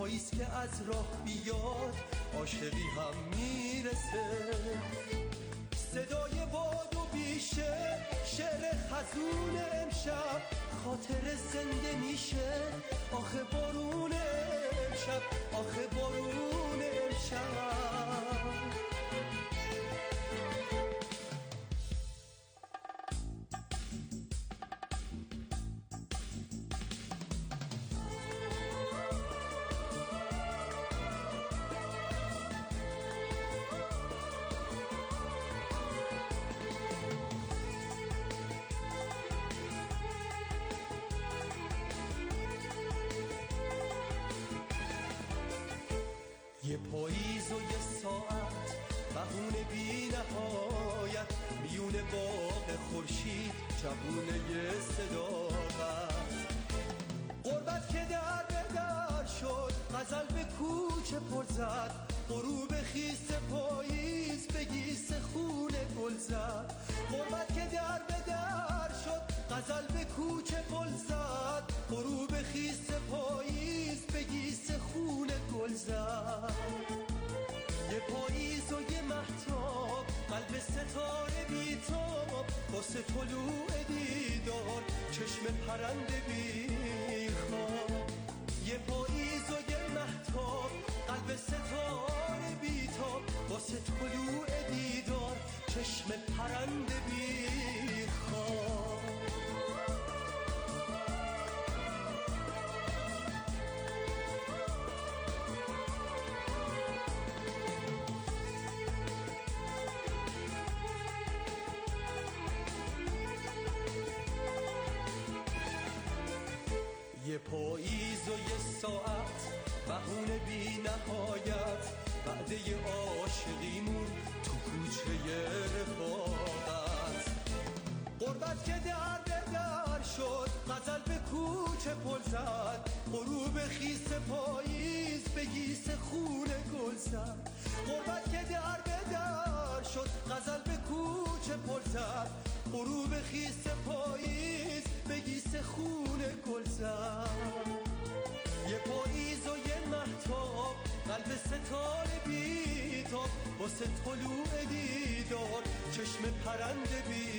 پاییز که از راه بیاد عاشقی هم میرسه. صدای باد و بیشه شعر خزون امشب خاطر زنده میشه. آخه بارون امشب، آخه بارون امشب. یه پاییز و یه ساعت بهونه بی نهایت میونه باغ خورشید جوونه یه صداقت. غربت که در به در شد غزل به کوچه پر زد. غروب خیس پاییز به گیس خونه گل زد. غربت که در به در شد غزل به کوچه پر زد. غروب خیس پاییز به گیس خونه گل زد. یه پاییز و یه مهتاب قلب ستاره بیتاب واسه طلوع دیدار چشم پرنده بیخواب. یه پاییز و یه مهتاب قلب ستاره بیتاب واسه طلوع دیدار چشم پرنده بیخواب. یه پاییز و یه ساعت بهونه بی نهایت وعده عاشقیمون تو کوچه رفاقت. غربت که در به در شد غزل به کوچه پل زد. غروب خیس پاییز به گیس خونه گل زد. غربت که در به در شد غزل به کوچه پل زد. غروب خیس پاییز به گیس خونه گل زد. یه پاییز و یه مهتاب قلب ستاره بیتاب واسه طلوع دیدار چشم پرنده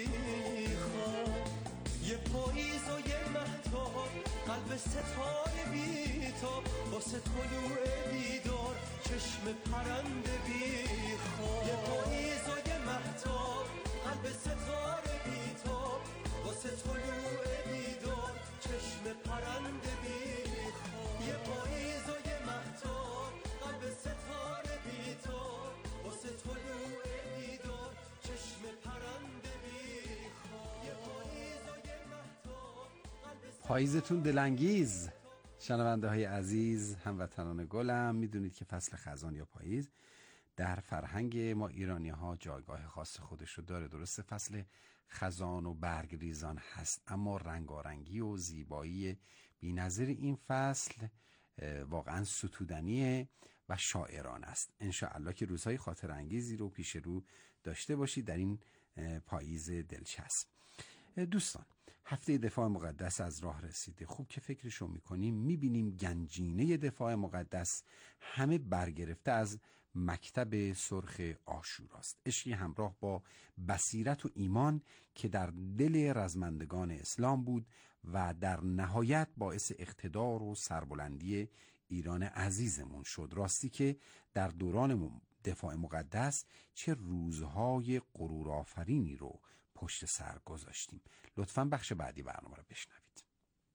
بیخواب. یه پاییز و یه مهتاب قلب ستاره بیتاب واسه طلوع دیدار چشم پرنده بیخواب. یه پاییز و یه مهتاب قلب ستاره بیتاب واسه طلوع دیدار چشم پرنده بیخواب. یه پاییز و یه مهتاب قلب ستاره بیتاب واسه طلوع دیدار چشم پرنده بیخواب. یه پاییز و یه مهتاب قلب پاییزتون دلانگیز. شنونده های عزیز، هموطنان گلم، میدونید که فصل خزان یا پاییز در فرهنگ ما ایرانی ها جایگاه خاص خودش رو داره. درسته فصل خزان و برگ ریزان هست، اما رنگارنگی و زیبایی بی‌نظیر این فصل واقعا ستودنیه و شاعرانه است. انشاءالله که روزهای خاطر انگیزی رو پیش رو داشته باشید در این پاییز دلچسب. دوستان، هفته دفاع مقدس از راه رسیده. خوب که فکرشو میکنیم میبینیم گنجینه دفاع مقدس همه برگرفته از مکتب سرخ عاشوراست. عشقی همراه با بصیرت و ایمان که در دل رزمندگان اسلام بود و در نهایت باعث اقتدار و سربلندی ایران عزیزمون شد. راستی که در دوران دفاع مقدس چه روزهای غرورآفرینی رو پشت سر گذاشتیم. لطفاً بخش بعدی برنامه رو بشنوید.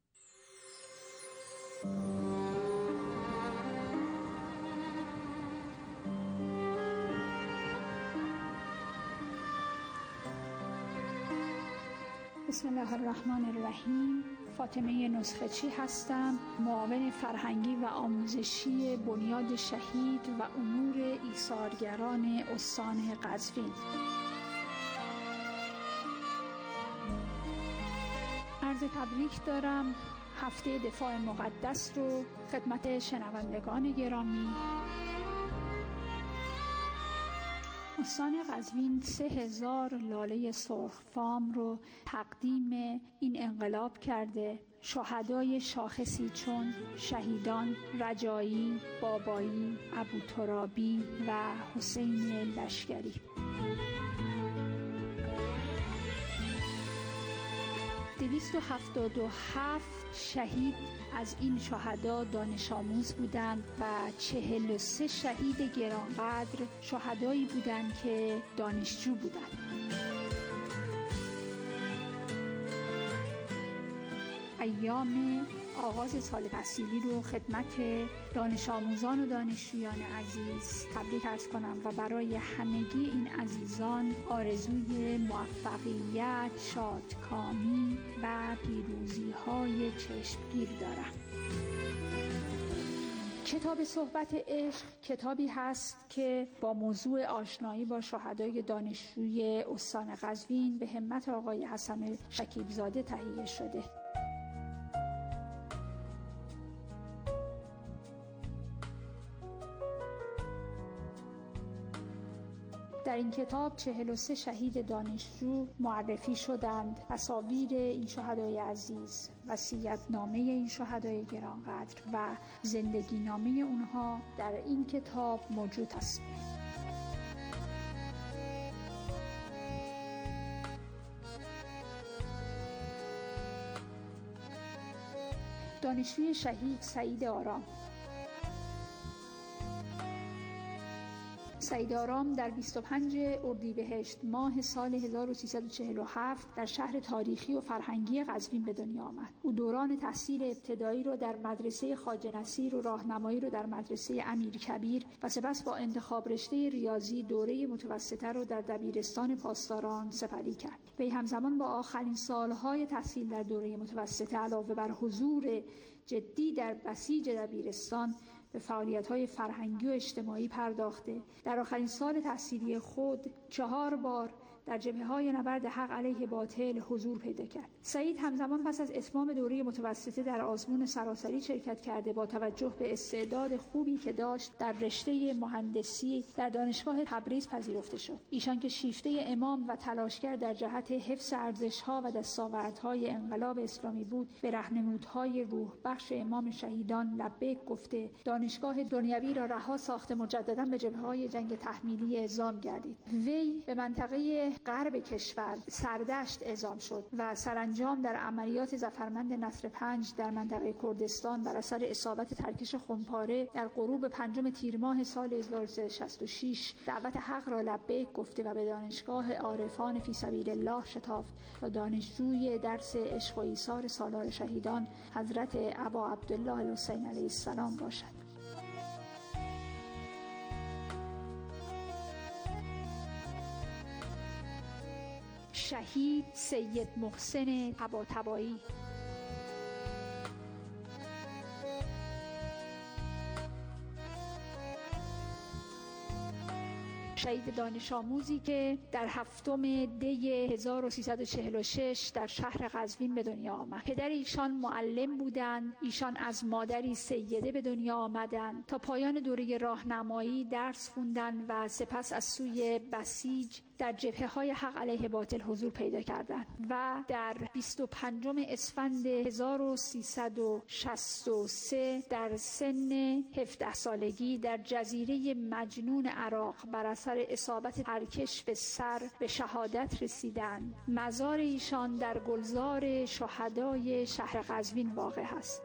بسم الله الرحمن الرحیم. فاطمه نسخه‌چی هستم، معاون فرهنگی و آموزشی بنیاد شهید و امور ایثارگران استان قزوین. عرض تبریک دارم هفته دفاع مقدس رو خدمت شنوندگان گرامی. استان قزوین 3000 لاله سرخفام رو تقدیم این انقلاب کرده شهدای شاخصی چون شهیدان رجایی، بابایی، ابوترابی و حسین لشکری. دویست و 77 شهید از این شهدا دانش آموز بودند و 43 شهید گرانقدر شهدایی بودند که دانشجو بودند. ایام آغاز سال تحصیلی رو خدمت دانش آموزان و دانشجویان عزیز تبریک عرض کنم و برای همگی این عزیزان آرزوی موفقیت، شادکامی و پیروزی‌های چشمگیر دارم. کتاب صحبت عشق کتابی هست که با موضوع آشنایی با شهدای دانشجوی استان قزوین به همت آقای حسن شکیبزاده تهیه شده. در این کتاب 43 شهید دانشجو معرفی شدند. تصاویر این شهدای عزیز، وصیت‌نامه این شهدای گرانقدر و زندگی نامه اونها در این کتاب موجود است. دانشجوی شهید سعید آرام. سعید آرام در 25 اردیبهشت ماه سال 1347 در شهر تاریخی و فرهنگی قزوین به دنیا آمد. او دوران تحصیل ابتدایی رو در مدرسه خواجه نصیر و راهنمایی رو در مدرسه امیرکبیر و سپس با انتخاب رشته ریاضی دوره متوسطه رو در دبیرستان پاسداران سپری کرد. وی همزمان با آخرین سالهای تحصیل در دوره متوسطه علاوه بر حضور جدی در بسیج دبیرستان به فعالیت‌های فرهنگی و اجتماعی پرداخته. در آخرین سال تحصیلی خود 4 بار در جبهه‌های نبرد حق علیه باطل حضور پیدا کرد. سعید همزمان پس از اتمام دوره متوسطه در آزمون سراسری شرکت کرده. با توجه به استعداد خوبی که داشت در رشته مهندسی در دانشگاه تبریز پذیرفته شد. ایشان که شیفته امام و تلاشگر در جهت حفظ ارزش‌ها و دستاوردهای انقلاب اسلامی بود، به راهنمودهای روح بخش امام شهیدان لبیک گفته دانشگاه دنیوی را رها ساخته مجددا به جبهه‌های جنگ تحمیلی اعزام گردید. وی به منطقه غرب کشور سردشت اعزام شد و سرانجام در عملیات ظفرمند نصر 5 در منطقه کردستان بر اثر اصابت ترکش خمپاره در غروب 5 تیر ماه سال 1366 دعوت حق را لبیک گفته و به دانشگاه عارفان فی سبیل الله شتافت تا دانشجوی درس عشق و ایثار سالار شهیدان حضرت ابا عبدالله الحسین علیه السلام باشد. شهید سید محسن طباطبایی. شهید دانش آموزی که در 7 دی 1346 در شهر قزوین به دنیا آمد. پدر ایشان معلم بودند. ایشان از مادری سیده به دنیا آمدند. تا پایان دوره راهنمایی درس خوندند و سپس از سوی بسیج در جبهه‌های حق علیه باطل حضور پیدا کردند و در 25 اسفند 1363 در سن 17 سالگی در جزیره مجنون عراق بر اثر اصابت ترکش به سر به شهادت رسیدند. مزار ایشان در گلزار شهدای شهر قزوین واقع است.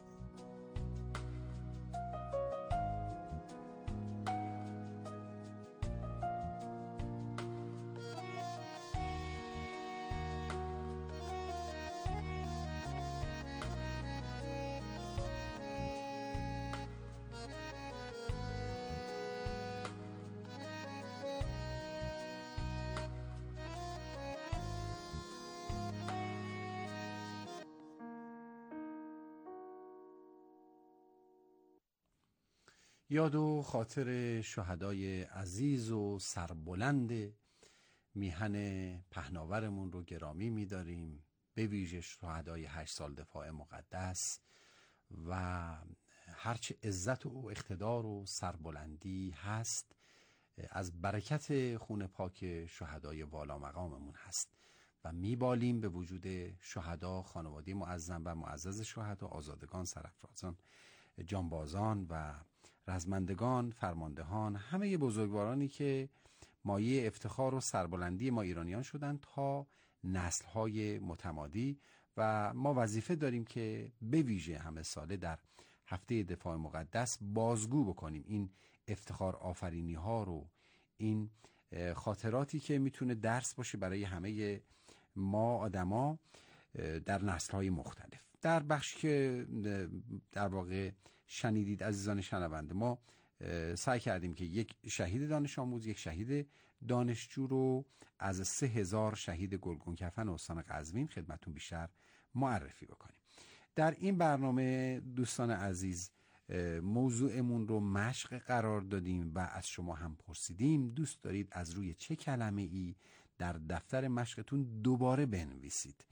یاد و خاطر شهدای عزیز و سربلند میهن پهناورمون رو گرامی می‌داریم، به ویژه شهدای 8 سال دفاع مقدس و هرچه عزت و اقتدار و سربلندی هست از برکت خون پاک شهدای والا مقاممون هست و میبالیم به وجود شهدا، خانواده معظم و معزز شهدا، آزادگان، سرافرازان، جانبازان و رزمندگان، فرماندهان، همه بزرگوارانی که مایه افتخار و سربلندی ما ایرانیان شدند تا نسل‌های متمادی. و ما وظیفه داریم که به ویژه همه ساله در هفته دفاع مقدس بازگو بکنیم این افتخار آفرینی ها رو، این خاطراتی که میتونه درس باشه برای همه ما آدما در نسل‌های مختلف. در بخشی که در واقع شنیدید عزیزان شنونده، ما سعی کردیم که یک شهید دانش آموز، یک شهید دانشجو رو از 3000 شهید گلگون کفن استان قزوین خدمتون بیشتر معرفی بکنیم. در این برنامه دوستان عزیز موضوعمون رو مشق قرار دادیم و از شما هم پرسیدیم دوست دارید از روی چه کلمه ای در دفتر مشقتون دوباره بنویسید.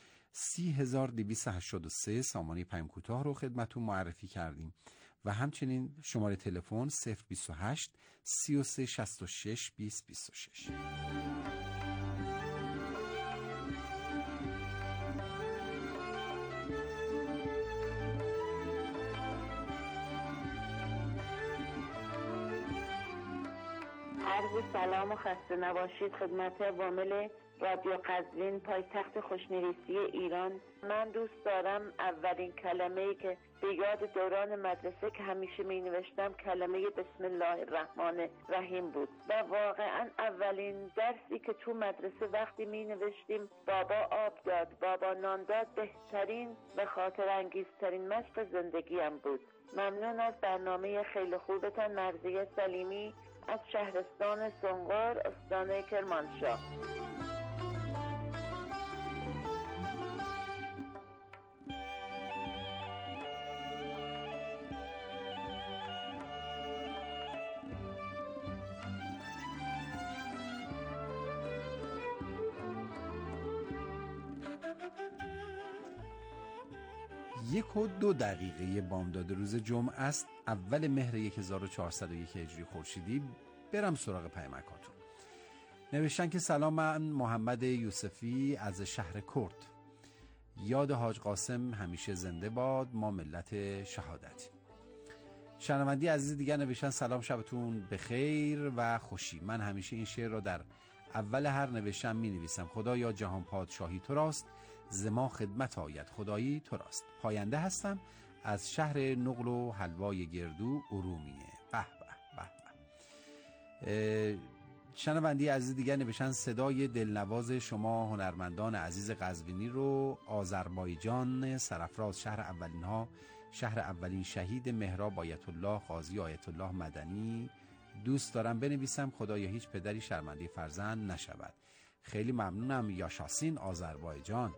30283 سامانه پیام کوتاه رو خدمتون معرفی کردیم و همچنین شماره تلفن 028 33 66 20 26. عرض سلام و خسته نباشید خدمت وامل رادیو قزوین، پایتخت خوشنویسی ایران. من دوست دارم اولین کلمه‌ای که به یاد دوران مدرسه که همیشه می نوشتم کلمه بسم الله الرحمن الرحیم بود و واقعا اولین درسی که تو مدرسه وقتی می نوشتیم بابا آب داد، بابا نان داد، بهترین و خاطر انگیزترین مشق زندگیم بود. ممنون از برنامه خیلی خوبتان. مرضیه سلیمی از شهرستان سنقر، استان کرمانشاه. یک و 2 دقیقه بامداد روز جمعه است، اول مهر 1401 هجری خورشیدی. برم سراغ پیامکاتون. نوشتن که سلام، من محمد یوسفی از شهر کرد. یاد حاج قاسم همیشه زنده باد، ما ملت شهادتی. شنوندی عزیز دیگر نوشتن سلام، شبتون بخیر و خوشی. من همیشه این شعر را در اول هر نوشتم می نویسم. خدایا جهان پادشاهی تو راست، زما خدمت آید خدایی تو راست. پاینده هستم از شهر نقل و حلوای گردو ارومیه. به به به. شنوندی عزیز دیگر نوشتن صدای دلنواز شما هنرمندان عزیز قزوینی رو آذربایجان سرافراز، شهر اولین شهید مهراب آیت الله قاضی آیت الله مدنی دوست دارم بنویسم. خدایا هیچ پدری شرمنده فرزند نشود. خیلی ممنونم. یاشاسین، آذربایجان.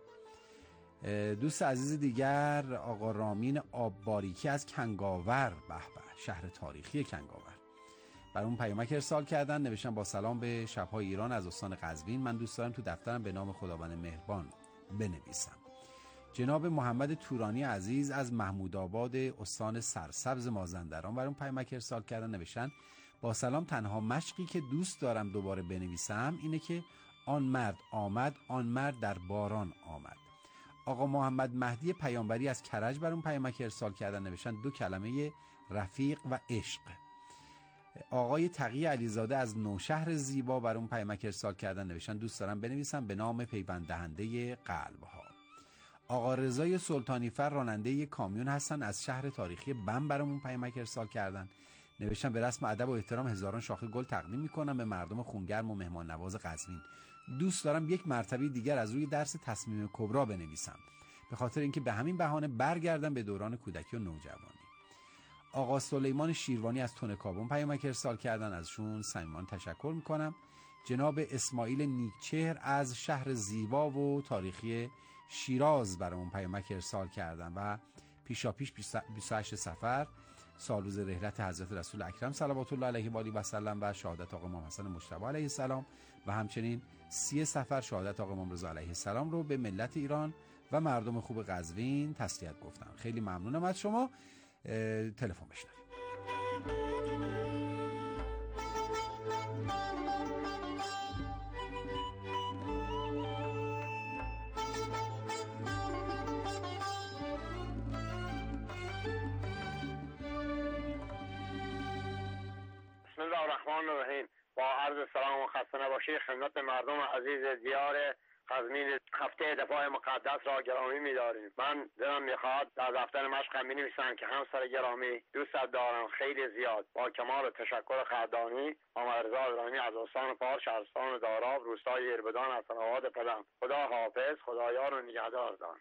دوست عزیز دیگر آقا رامین آبباریکی از کنگاور، به به، شهر تاریخی کنگاور، برای اون پیامک ارسال کردن. نوشتن با سلام به شب‌های ایران از استان قزوین. من دوست دارم تو دفترم به نام خداوند مهربان بنویسم. جناب محمد تورانی عزیز از محمود آباد استان سرسبز مازندران برای اون پیامک ارسال کردن. نوشتن با سلام، تنها مشقی که دوست دارم دوباره بنویسم اینه که آن مرد آمد، آن مرد در باران آمد. آقا محمد مهدی پیامبری از کرج برای اون پیامک ارسال کردن. نوشتن 2 کلمه رفیق و عشق. آقای تقی علیزاده از نوشهر زیبا برای اون پیامک ارسال کردن. نوشتن دوست دارم بنویسم به نام پیوند دهنده قلب‌ها. آقا رضای سلطانی فر راننده کامیون هستن از شهر تاریخی بم برامون پیامک ارسال کردن. نوشتن به رسم ادب و احترام هزاران شاخه گل تقدیم میکنم به مردم خونگرم و مهمان نواز قزوین. دوست دارم یک مرتبه دیگر از روی درس تصمیم کبرا بنویسم، به خاطر اینکه به همین بهانه برگردم به دوران کودکی و نوجوانی. آقا سلیمان شیروانی از تونکابون پیامک ارسال کردن، ازشون صمیمانه تشکر میکنم. جناب اسماعیل نیکچهر از شهر زیبا و تاریخی شیراز برامون پیامک ارسال کردن و پیشاپیش 28 صفر سال روز رحلت حضرت رسول اکرم صلوات الله علیه و آله و سلم و شهادت آقا امام حسن مجتبی علیه السلام و همچنین 30 صفر شهادت آقا امام رضا علیه السلام رو به ملت ایران و مردم خوب قزوین تسلیت گفتم. خیلی ممنونم از شما. تلفن بشنویم. سلام و خسته نباشید خدمت مردم عزیز دیار قزوین. هفته دفاع مقدس را گرامی می‌داریم. من دلم می‌خواد در دفتر مشقم می‌نویسم که همسر گرامی دوستت دارم خیلی زیاد. با کمال تشکر قدردانی، محمد رضا ابراهیمی از استان فارس، شهرستان داراب، روستای ایربدان از صلوات پدرم. خدا حافظ، خدایار و نگهدارتان.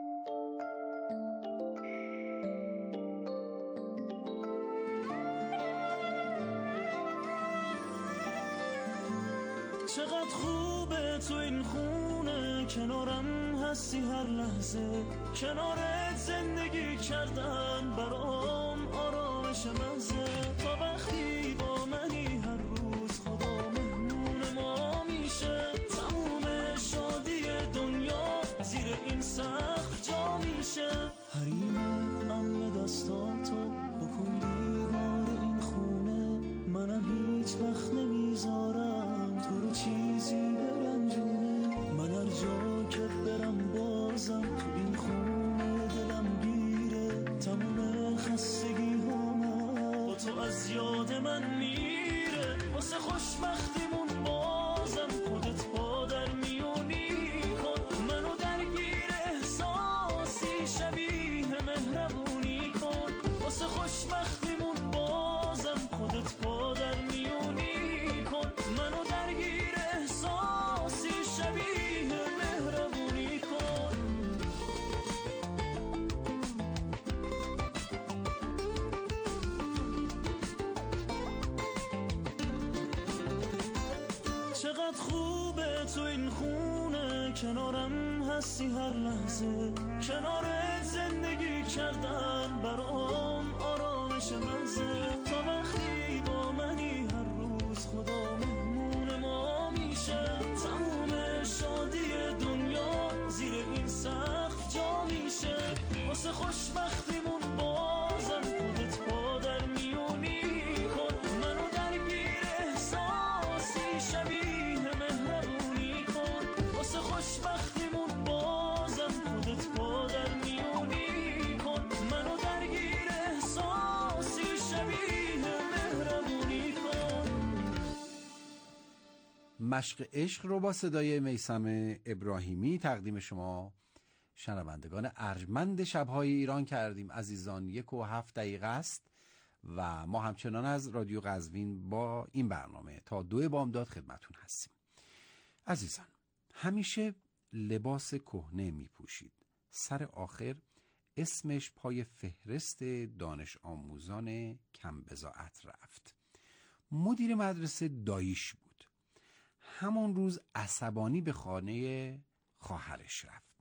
چقدر خوبه تو این خونه، کنارم هستی هر لحظه، کنارت زندگی کردن برام آرامش مزه. تا وقتی با منی هر روز خدا مهمون ما میشه، تموم شادی دنیا زیر این سقف جا میشه. حریم امن دستاتو بکن دیوار این خونه، منم هیچ وقت نمیذارم تو رو چیزی برنجونه. من هر جا که برم بازم تو این خونه دلم گیره، تموم خستگی هامم با تو از یاد من میره. واسه خوشبختیمون بازم خودت پا در میونی کن، منو درگیر احساسی شبیه مهربونی کن. واسه خوشبختیمون بازم خودت پا در میونی کن، منو درگیر احساسی شبیه مهربونی کن. چقدر خوبه تو این خونه، کنارم هستی هر لحظه، کنارت زندگی کردن برام آرامش مزه. تا وقتی با منی هر روز خدا مهمون ما میشه، تموم شادی دنیا زیر این سقف جا میشه. واسه خوشبختیمون بازم خودت پا در میونی کن، منو درگیر احساسی شبیه مهربونی کن. واسه خوشبختیمون بازم خودت پا در میونی کن، منو درگیر احساسی شبیه مهربونی کن. مشق عشق رو با صدای میثم ابراهیمی تقدیم شما شنوندگان ارجمند شب‌های ایران کردیم. عزیزان 1:07 است و ما همچنان از رادیو قزوین با این برنامه تا 2 بامداد خدمتون هستیم. عزیزان همیشه لباس کهنه می پوشید، سر آخر اسمش پای فهرست دانش آموزان کم بضاعت رفت. مدیر مدرسه داییش بود. همون روز عصبانی به خانه خواهرش رفت.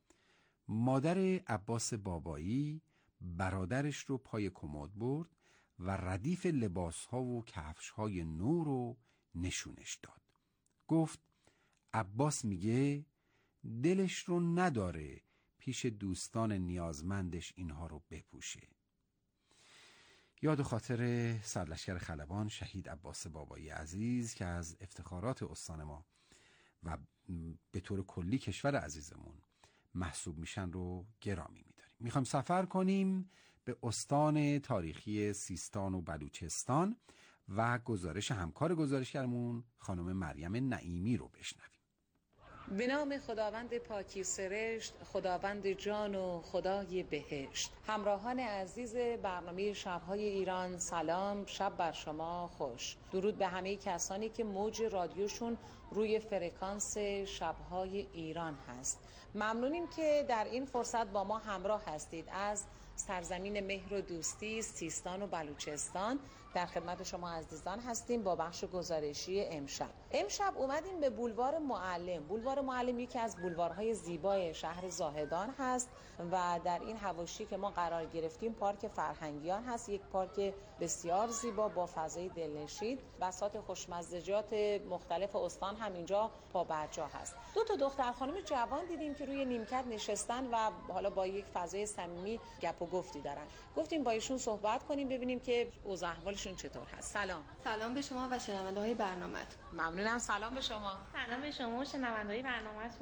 مادر عباس بابایی برادرش رو پای کمد برد و ردیف لباس‌ها و کفش‌های نو رو نشونش داد. گفت عباس میگه دلش رو نداره پیش دوستان نیازمندش اینها رو بپوشه. یاد و خاطر سرلشکر خلبان شهید عباس بابایی عزیز که از افتخارات استان ما و به طور کلی کشور عزیزمون محسوب میشن رو گرامی میداریم. میخوایم سفر کنیم به استان تاریخی سیستان و بلوچستان و گزارش همکار گزارشگرمون خانم مریم نعیمی رو بشنویم. به نام خداوند پاکی سرشت، خداوند جان و خدای بهشت. همراهان عزیز برنامه شب‌های ایران، سلام، شب بر شما خوش. درود به همه کسانی که موج رادیوشون روی فرکانس شب‌های ایران هست. ممنونیم که در این فرصت با ما همراه هستید. از سرزمین مهر و دوستی سیستان و بلوچستان در خدمت شما عزیزان هستیم با بخش گزارشی امشب اومدیم به بولوار معلم. بولوار معلم یکی از بولوارهای زیبای شهر زاهدان هست و در این حواشی که ما قرار گرفتیم پارک فرهنگیان هست، یک پارک بسیار زیبا با فضای دلنشین. بساط خوشمزجات مختلف استان هم اینجا پابرجا هست. 2 دختر خانم جوان دیدیم که روی نیمکت نشستن و حالا با یک فضای صمیمی گپ و گفتی دارن. گفتیم با ایشون صحبت کنیم ببینیم که اوضاع احوالشون چطور هست. سلام به شما و شنونده‌های برنامه‌تون. ممنونم. سلام به شما. سلام به شما و شنونده‌های برنامه‌تون.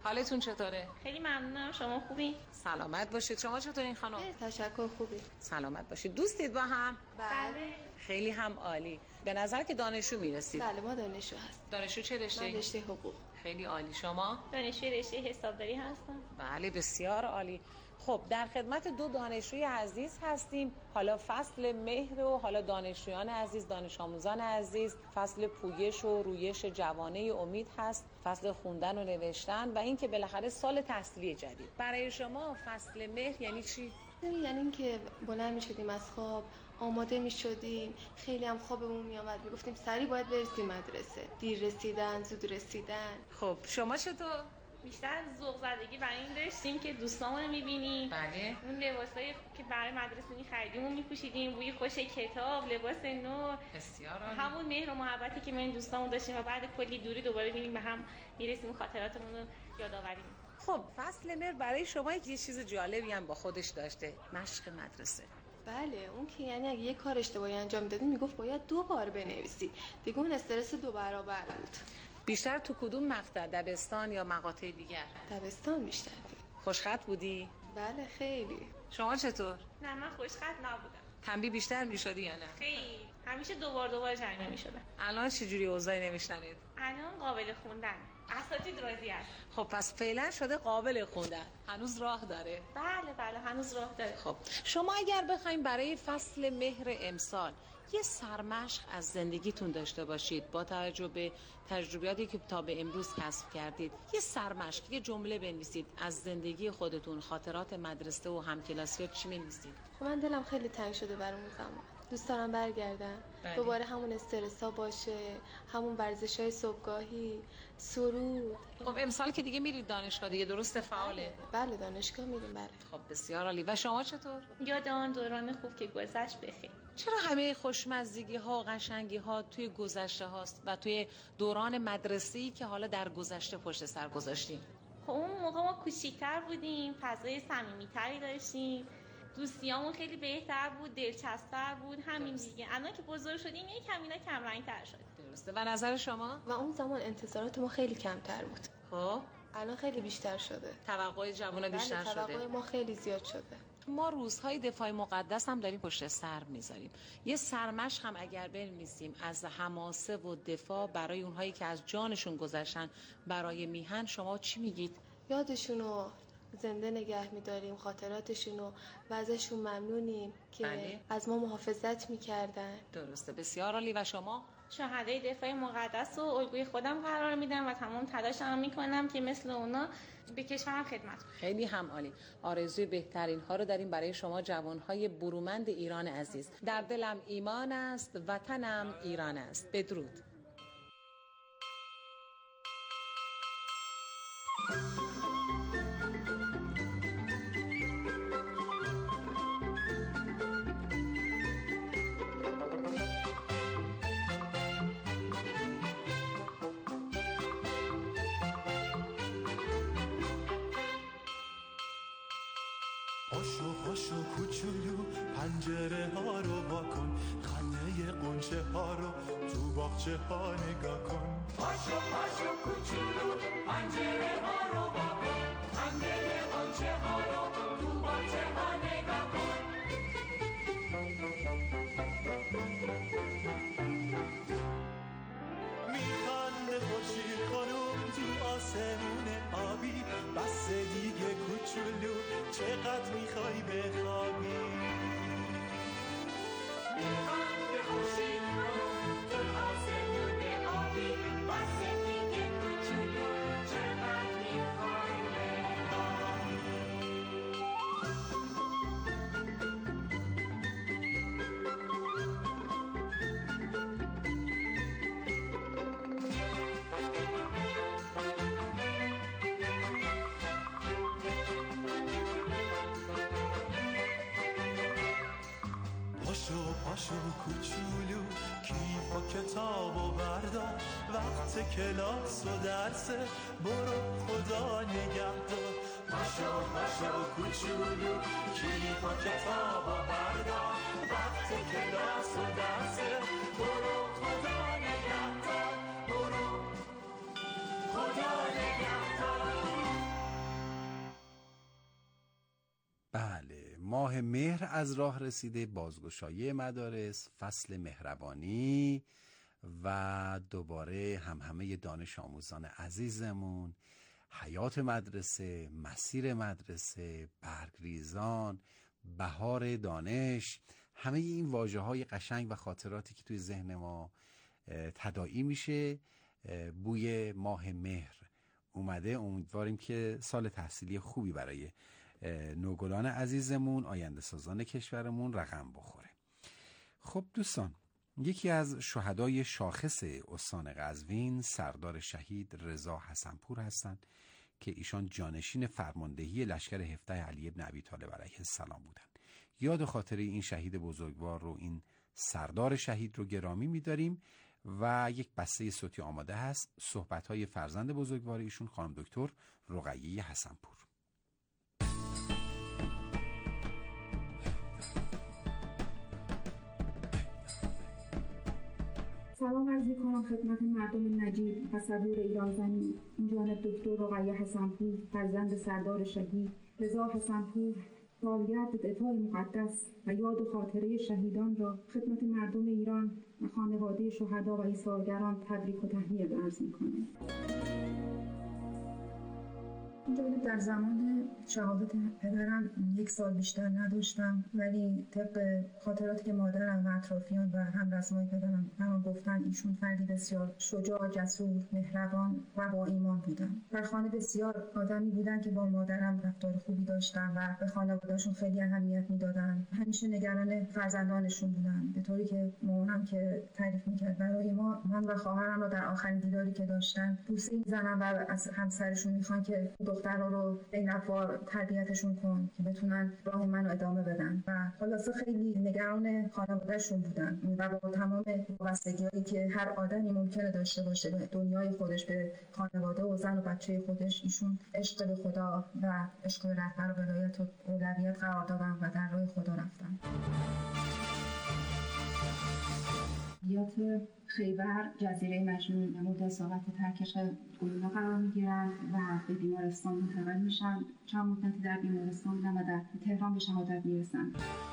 حالتون چطوره؟ خیلی ممنونم. شما خوبی؟ سلامت باشید. شما چطورین خانم؟ تشکر. خوبی؟ سلامت باشید. دوستید با هم؟ بله. خیلی هم عالی. به نظر که دانشجو میرسید. بله ما دانشجو هستیم. دانشجو چه رشته؟ من رشته حقوق. خیلی عالی. شما؟ دانشجوی رشته حسابداری هستم. بله بسیار عالی. خب در خدمت دو دانشجوی عزیز هستیم. حالا فصل مهر و حالا دانشجویان عزیز، دانش آموزان عزیز، فصل پویش و رویش جوانه امید هست، فصل خوندن و نوشتن و اینکه بالاخره سال تحصیلی جدید. برای شما فصل مهر یعنی چی؟ یعنی اینکه بلند می‌شدیم از خواب، آماده می‌شدیم، خیلی هم خوابمون می‌آمد، می‌گفتیم سریع باید برسیم مدرسه. دیر رسیدن، زود رسیدن. خب شما چطور؟ بیشتر ذوق زدگی برای این داشتیم که دوستامون رو می‌بینیم. بله. اون لباسایی که برای مدرسه می‌خریدیم و می‌پوشیدیم، بوی خوش کتاب، لباس نو. بسیار عالی. همون مهر و محبتی که من دوستامون داشتیم و بعد کلی دوری دوباره می‌بینیم به هم می‌رسیم، خاطراتمون رو یادآوری می‌کنیم. خب فصل مهر برای شما یه چیز جالبی هم با خودش داشته، مشق مدرسه. بله، اون که یعنی اگه یک کار اشتباهی انجام دادی میگفت باید 2 بار بنویسی. دیگه اون استرس 2 برابر بود. بیشتر تو کدوم مقطع، دبستان یا مقاطع دیگر؟ دبستان بیشتر. خوشخط بودی؟ بله خیلی. شما چطور؟ نه من خوشخط نبودم. تنبیه بیشتر میشدی یا نه؟ خیلی. همیشه 2 بار جمع میشدم. الان چجوری اوضاع نوشتنت؟ الان قابل خوندن. اساتید راضی هست. خب پس فعلا شده قابل خوندن. هنوز راه داره؟ بله هنوز راه داره. خب شما اگر بخواید برای فصل مهر امسال یه سرمشق از زندگیتون داشته باشید با توجه به تجربیاتی که تا به امروز کسب کردید، یه سرمشق، یه جمله بنویسید از زندگی خودتون، خاطرات مدرسه و همکلاسیات، چی می‌نویسید؟ خب من دلم خیلی تنگ شده برای اون زمان. دوست دارم برگردم. بله. دوباره همون استرسا باشه، همون ورزش‌های صبحگاهی، سرود. خب امسال که دیگه میرید دانشگاه دیگه، درسته؟ فعاله؟ بله دانشگاه میریم. بله. خب بسیار عالی. و شما چطور؟ یاد آن دوران خوب که گذشت بخیر. چرا همه خوشمزگی ها و قشنگی ها توی گذشته هاست و توی دوران مدرسه‌ای که حالا در گذشته پشت سر گذاشتیم؟ خب اون موقع ما کوچیک‌تر بودیم، فضای صمیمیت‌تری داشتیم، دوستیامون خیلی بهتر بود، دلچسب‌تر بود، همین دیگه. الان که بزرگ شدیم یکم اینا کم رنگ‌تر شد. درسته. و نظر شما؟ و اون زمان انتظارات ما خیلی کمتر بود. خب الان خیلی بیشتر شده. توقع جوونا بیشتر شده. توقع ما خیلی زیاد شده. ما روزهای دفاع مقدس هم داریم پشت سر میذاریم. یه سرمشق هم اگر بنویسیم از حماسه و دفاع برای اونهایی که از جانشون گذشتن برای میهن، شما چی میگید؟ یادشونو زنده نگه میداریم، خاطراتشونو و ازشون ممنونیم که بله. از ما محافظت میکردن. درسته. بسیار عالی. و شما؟ شهدای دفاع مقدس رو الگوی خودم قرار میدم و تمام تلاشم میکنم که مثل اونا به کشورم خدمت کنم. خیلی هم عالی. آرزوی بهترین ها رو داریم برای شما جوانهای برومند ایران عزیز. در دلم ایمان است، وطنم ایران است. بدرود. پاشو کوچولو پنجره ها رو واکن، خنده قنچه ها رو تو باغچه ها نگاه کن. پاشو کوچولو پنجره ها رو واکن، خنده قنچه ها رو تو باغچه ها نگاه کن. میخنده خورشید خانم تو آسمون آبی، بس دیگه کوچولو چقدر میخوای بخوابی. میخنده خورشید خانم تو آسمون آبی، بس دیگه کوچولو چقدر میخوای بخوابی. پاشو کوچولو کیف و کتاب و بردار، وقت کلاس و درسه برو خدا نگهدار. پاشو کوچولو کیف و کتاب و بردار، وقت کلاس و درسه برو خدا نگهدار. برو خدا نگهدار. ماه مهر از راه رسیده، بازگشایی مدارس، فصل مهربانی و دوباره همه دانش آموزان عزیزمون، حیات مدرسه، مسیر مدرسه، برگریزان، بهار دانش، همه این واژه‌های قشنگ و خاطراتی که توی ذهن ما تداعی میشه. بوی ماه مهر اومده. امیدواریم که سال تحصیلی خوبی برای نوگلان عزیزمون، آینده سازان کشورمون رقم بخوره. خب دوستان، یکی از شهدای شاخص استان قزوین سردار شهید رضا حسنپور هستند که ایشان جانشین فرماندهی لشکر 17 علی بن ابی طالب علیه السلام بودند. یاد و خاطره این شهید بزرگوار رو، این سردار شهید رو گرامی می‌داریم و یک بسته صوتی آماده هست، صحبت‌های فرزند بزرگوار ایشون خانم دکتر رقیه حسنپور. سلام عرض می‌کنم خدمت مردم نجیب و صبور ایران زمین. این جانب دکتر رقیه حسنپور، فرزند سردار شهید رضا حسنپور، سالگرد دفاع مقدس و یاد و خاطره شهیدان را خدمت مردم ایران و خانواده شهدا و ایثارگران تبریک و تهنیت عرض می‌کنم. جالب، در زمان شهادت پدرم 1 سال بیشتر نداشتم، ولی طبق خاطراتی که مادرم و اطرافیان و همرزمای پدرم برام گفتن، ایشون فردی بسیار شجاع، جسور، مهربان و با ایمان بودن. در خانه بسیار آدمی بودن که با مادرم رفتار خوبی داشتن و به خانواده‌شون خیلی اهمیت میدادن. همیشه نگران فرزندانشون بودن، به طوری که مامانم که تعریف میکرد برای ما، من و خواهرم رو در آخرین دیداری که داشتن بوسه میزنن و از همسرشون میخوان که دخترها رو به نفع تربیتشون کن که بتونن راه منو ادامه بدن و خلاصه خیلی نگران خانوادهشون بودن و با تمام وابستگی‌هایی که هر آدمی ممکنه داشته باشه به دنیای خودش، به خانواده و زن و بچه خودش، ایشون عشق به خدا و عشق به رهبر و ولایت و اولویت قرار دادن و در راه خدا رفتن. بیات خیبر، جزیره مجنون، نمود اصابت ترکش گلوله قرار میگیرن و به بیمارستان منتقل میشن. چند مدتی در بیمارستان بودن و در تهران به شهادت میرسن.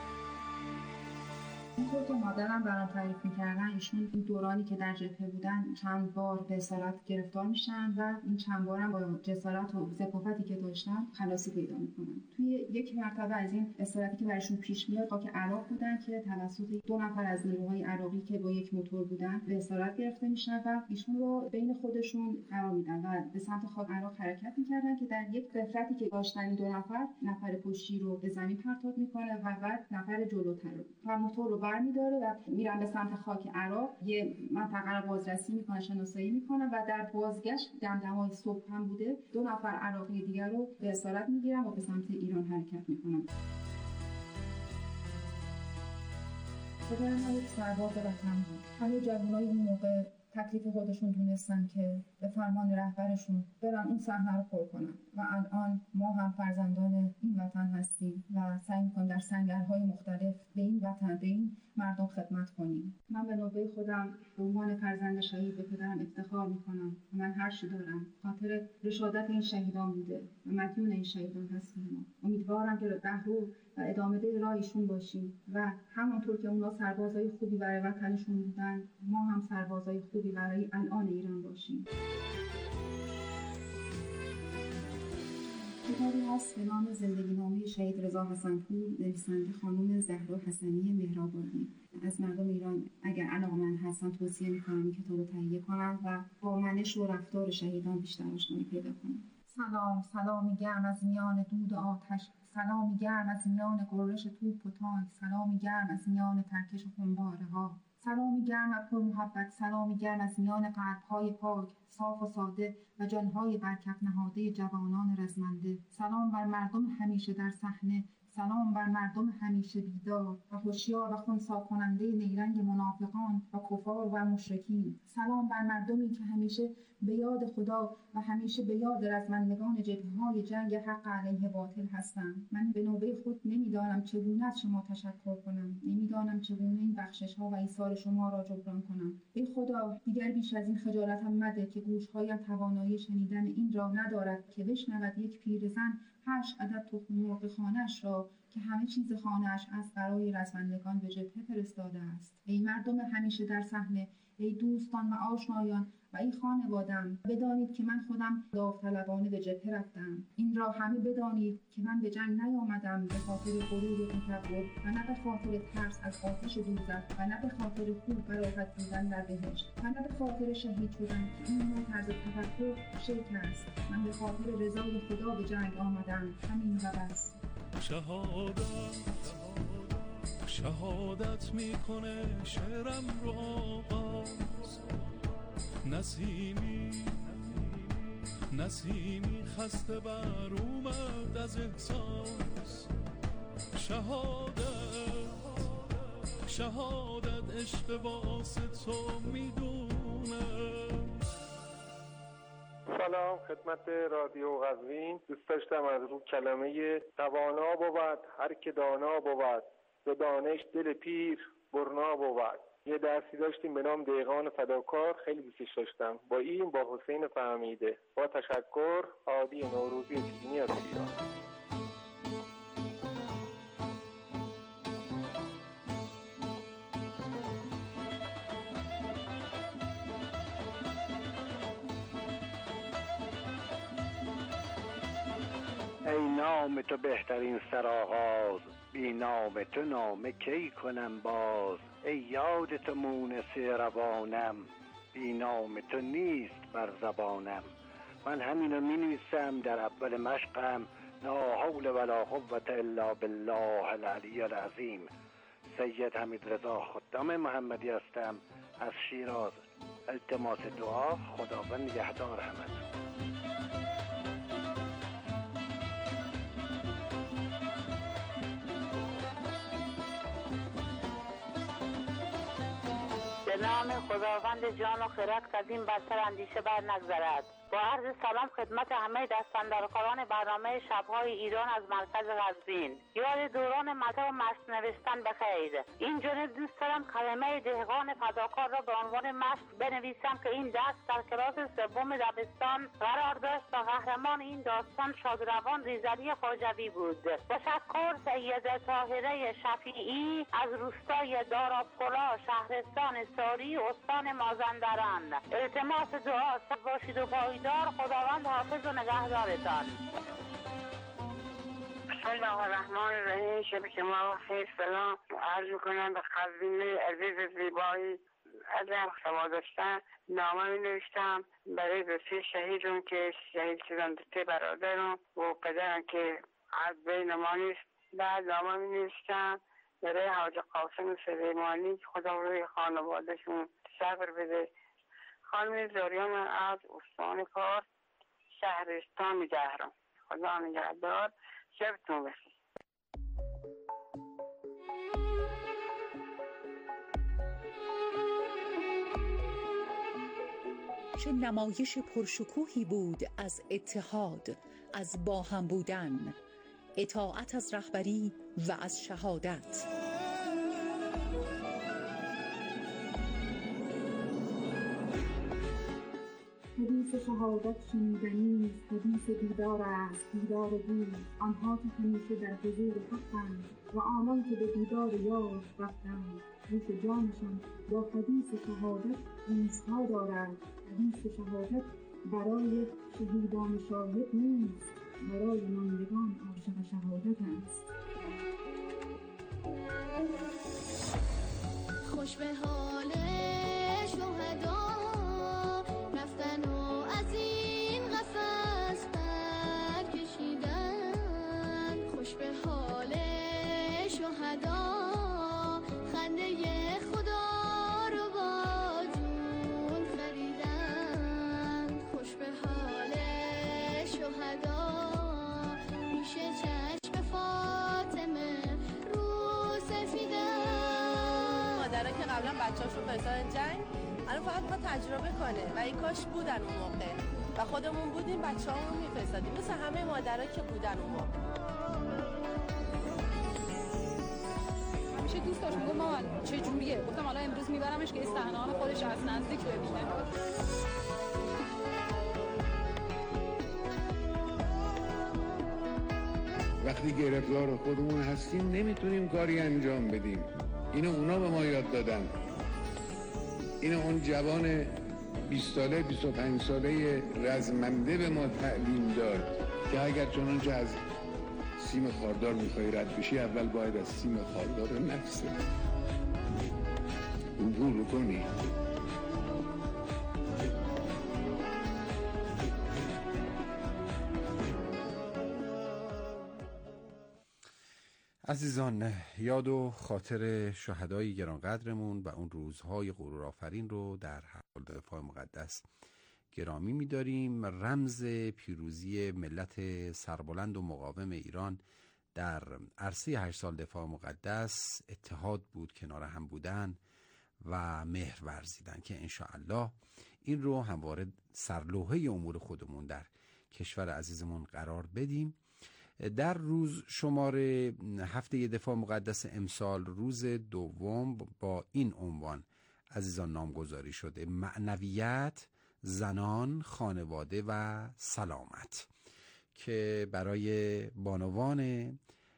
اینطور که مادرم برام تعریف میکردن، ایشون این دورانی که در جبهه بودن چند بار به اسارت گرفتار میشن و این چند بارم با جسارت و ذکافتی که داشتن خلاصی پیدا میکنن. توی یک مرتبه از این اسارتی که براشون پیش میاد، خاک عراق بودن که توسط 2 نفر از نیروهای عراقی که با یک موتور بودن به اسارت گرفته میشن و ایشون رو بین خودشون قرار میدن و به سمت خاک عراق حرکت میکردن که در یک غفلتی که داشتن این 2 نفر پشتی رو به زمین پرتاب میکنه و بعد نفر جلوتر رو موتور رو برمی‌داره و میرن به سمت خاک عراق. یه منطقه رو بازرسی میکنه، شناسایی میکنه و در بازگشت دمدمای صبح هم بوده، 2 نفر عراقی دیگر رو به اسارت میگیرن و به سمت ایران حرکت میکنن. پدرم یک سرباز وطن بود. همه جوانای اون موقع تکلیف خودشون دونستن که به فرمان رهبرشون برن اون صحنه رو پر کنن و الان ما هم فرزندان این وطن هستیم و سعی می‌کنیم در سنگرهای مختلف به این وطن، به این مردم خدمت کنیم. من به نوبه خودم به عنوان فرزند شهید به پدرم افتخار می‌کنم و من هر چی دارم خاطر رشادت این شهیدان بوده و مدیون این شهیدان هستیم. امیدوارم که رهرو و ادامه ده راهشون باشیم و همونطور که اونا سربازای خوبی برای وطنشون بودن، ما هم سربازای خوبی برای الان ایران باشیم. کتابی هست به نام زندگینامه شهید رضا حسنپور، نویسنده خانم زهرا حسنی مهرآبادی. از مردم ایران اگر علاقه‌مند هستن توصیه می‌کنم این کتاب رو تهیه کنن و با منش و رفتار شهیدان بیشتر آشنایی پیدا کنن. سلامی گرم از میان دود آتش، سلامی گرم از میان گرش توپ و تانک، سلامی گرم از میان ترکش خونباره‌ها، سلامی گرم و پر محبت، سلامی گرم از میان قلب‌های پاک، صاف و ساده و جان‌های برکف نهاده جوانان رزمنده. سلام بر مردم همیشه در صحنه، سلام بر مردم همیشه بیدار و هوشیار و خنثی کننده نیرنگ منافقان و کفار و مشرکین. سلام بر مردمی که همیشه به یاد خدا و همیشه به یاد رزمندگان جبهه‌های جنگ حق علیه باطل هستند. من به نوبه خود نمیدانم چگونه از شما تشکر کنم، نمیدانم چگونه این بخشش‌ها و ایثار شما را جبران کنم. ای خدا، دیگر بیش از این خجالتم مده که گوش‌هایم توانایی شنیدن این را ندارد که بشنود یک پیرزن 8 عدد تخم مرغ خانه‌اش را که همه چیز خانه‌اش از برای رزمندگان به جبهه فرستاده است. ای مردم همیشه در صحنه، ای دوستان و آشنایان و ای خانواده‌ام، بدانید که من خودم داوطلبانه به جبهه رفتم. این را همه بدانید که من به جنگ نیامدم به خاطر غرور و تکبر و نه به خاطر ترس از آتش دوزخ و نه به خاطر خوب و راحت بودن در بهشت و نه به خاطر شهید شدن که این نوع طرز تفکر شرک است. من به خاطر رضای خدا به جنگ آمدم، همین و بس. شهادت میکنه شعرم رو آغاز، نسیمی خسته بر اومد از احساس. شهادت عشق واسه تو میدونم. سلام خدمت رادیو قزوین. دوست داشتم از رو کلمه توانا بود هر که دانا بود، به دانش دل پیر برنا بود. یه درسی داشتیم به نام دیقان فداکار، خیلی دوستش داشتم. با حسین فهمیده. با تشکر. عادی نوروزی چینی از ایران. ای نام تو بهترین سرآغاز، بی نام تو نامه کی کنم باز. ای یاد تو مونس روانم، بی نام تو نیست بر زبانم. من همینو می نویسم در اول مشقم، لا حول ولا قوة الا بالله العلی العظیم. سید حمیدرضا خدام محمدی هستم از شیراز. التماس دعا، خداوند نگهدار همتون. به نام خداوند جان و خرد که از این برتر اندیشه بر نگذرد. با عرض سلام خدمت همه دستاندرکاران برنامه شب‌های ایران از مرکز قزوین. یاد دوران مطلب و مشق نوشتن بخیر. این جانب دوست دارم کلمه دهقان فداکار را به عنوان مشق بنویسم که این درس در کلاس سوم دبستان قرار داشت و قهرمان این داستان شادروان ریزلی خواجوی بود. تشکر سید طاهره شفیعی از روستای دارابکلا، شهرستان ساری، استان مازندران. التماس دعا باشید و پایدار. خداوند حافظ و نگهدارتان. بسم الله الرحمن الرحیم. شب شما خیر. سلام عرض میکنم به قزوین عزیز زیبایی. اگر شما داشتن نامه می نوشتم برای دوستی شهیدون که شهید شدن، دوستی برادرون و پدرم که از بین ما نیست. بعد نامه می نوشتم برای حاج قاسم سلیمانی که خدا روی خانوادهشون صبر بده. خانم زاریان از استان کار، شهرستان جهرم. خدا نگهدار. شبتون بخیر. چه نمایش پرشکوهی بود از اتحاد، از با هم بودن، اطاعت از رهبری و از شهادت. حدیث شهادت شنیدنی است، حدیث دیدار است، دیدار دوست. آنها که همیشه در حضور حقند و آنان که به دیدار یار رفتند. روح جانشان با حدیث شهادت ایستها دارد. حدیث شهادت برای شهیدان شاهد نیست، برای ماندگان عاشق شهادت است. خوش به حال شهدا رفتن و از این قفس برکشیدن. خوش به حال شهدا خنده خدا رو با جون خریدن. خوش به حال شهدا پیش چشم فاطمه رو سفیدن. مادرها که قبلا بچه‌هاشون فرستادن جنگ، الان فقط ما تجربه کنه و این کاش بودن اون موقع و خودمون بودیم بچه‌هامون میفرستادیم مثل همه مادرها که بودن اون موقع. همیشه دوست داشت میگم مامان چه جوریه، گفتم حالا امروز میبرمش که استحنان خودش از نزدیک ببینه. و وقتی گرفتار خودمون هستیم نمیتونیم کاری انجام بدیم. اینو اونا به ما یاد دادن. اینو اون جوان 20 ساله 25 ساله رزمنده به ما تعلیم داد که اگر چنانچه از سیم خاردار میخوای رد بشی اول باید از سیم خاردار نفسه عبور کنی. عزیزان، یاد و خاطر شهدای گرانقدرمون و اون روزهای غرورآفرین رو در حال دفاع مقدس گرامی می‌داریم. رمز پیروزی ملت سربلند و مقاوم ایران در عرصه 8 سال دفاع مقدس اتحاد بود، کنار هم بودن و مهر ورزیدن که انشاءالله این رو همواره سرلوحه امور خودمون در کشور عزیزمون قرار بدیم. در روز شماره هفته دفاع مقدس امسال روز دوم با این عنوان عزیزان نامگذاری شده: معنویت، زنان، خانواده و سلامت، که برای بانوان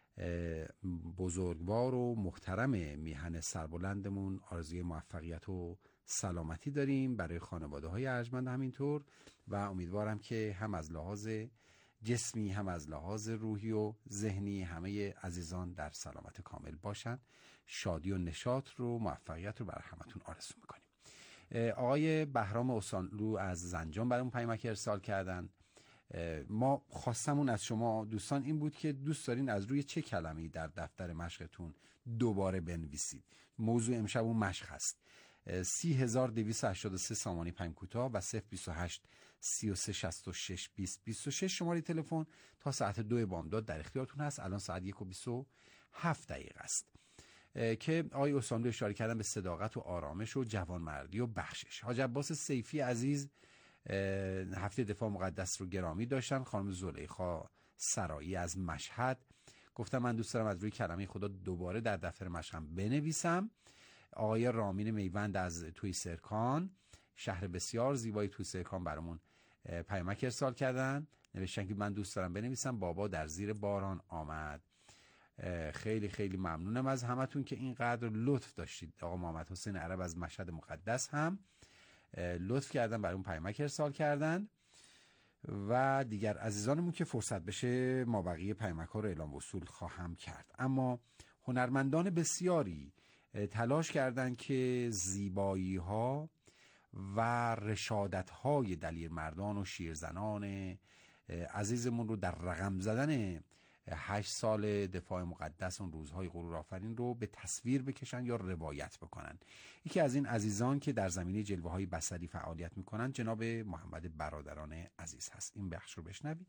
بزرگوار و محترم میهن سربلندمون آرزوی موفقیت و سلامتی داریم، برای خانواده های ارجمند همینطور، و امیدوارم که هم از لحاظ جسمی هم از لحاظ روحی و ذهنی همه عزیزان در سلامت کامل باشن. شادی و نشاط رو، موفقیت رو برای همتون آرزو میکنیم. آقای بهرام اوسانلو از زنجان برامون پیامک ارسال کردن. ما خواستمون از شما دوستان این بود که دوست دارین از روی چه کلمه‌ای در دفتر مشقتون دوباره بنویسید. موضوع امشب اون مشق هست. 30283 سامانی پیام کوتاه و 028 33 66 20 26 شماره تلفن تا ساعت 2 بامداد در اختیارتون هست. الان ساعت 1:27 است که آقای اوسانلو اشاره کردن به صداقت و آرامش و جوانمردی و بخشش. حاج عباس سیفی عزیز هفته دفاع مقدس رو گرامی داشتن. خانم زلیخا سرایی از مشهد گفتم من دوست دارم از روی کلمه خدا دوباره در دفتر مشقم بنویسم. آقای رامین میوند از توی سرکان، شهر بسیار زیبای توی سرکان، برامون پیامک ارسال کردن، نوشتن که من دوست دارم بنویسم بابا در زیر باران آمد. خیلی خیلی ممنونم از همتون که اینقدر لطف داشتید. آقا محمد حسین عرب از مشهد مقدس هم لطف کردن برامون پیامک ارسال کردن و دیگر عزیزانمون که فرصت بشه ما بقیه پیامک ها رو اعلام وصول خواهم کرد. اما هنرمندان بسیاری تلاش کردند که زیبایی ها و رشادت های دلیرمردان و شیرزنان عزیزمون رو در رقم زدن 8 سال دفاع مقدس، اون روزهای غرورآفرین رو به تصویر بکشن یا روایت بکنن. یکی از این عزیزان که در زمینه جلوه های بصری فعالیت میکنن جناب محمد برادران عزیز هست. این بخش رو بشنوید.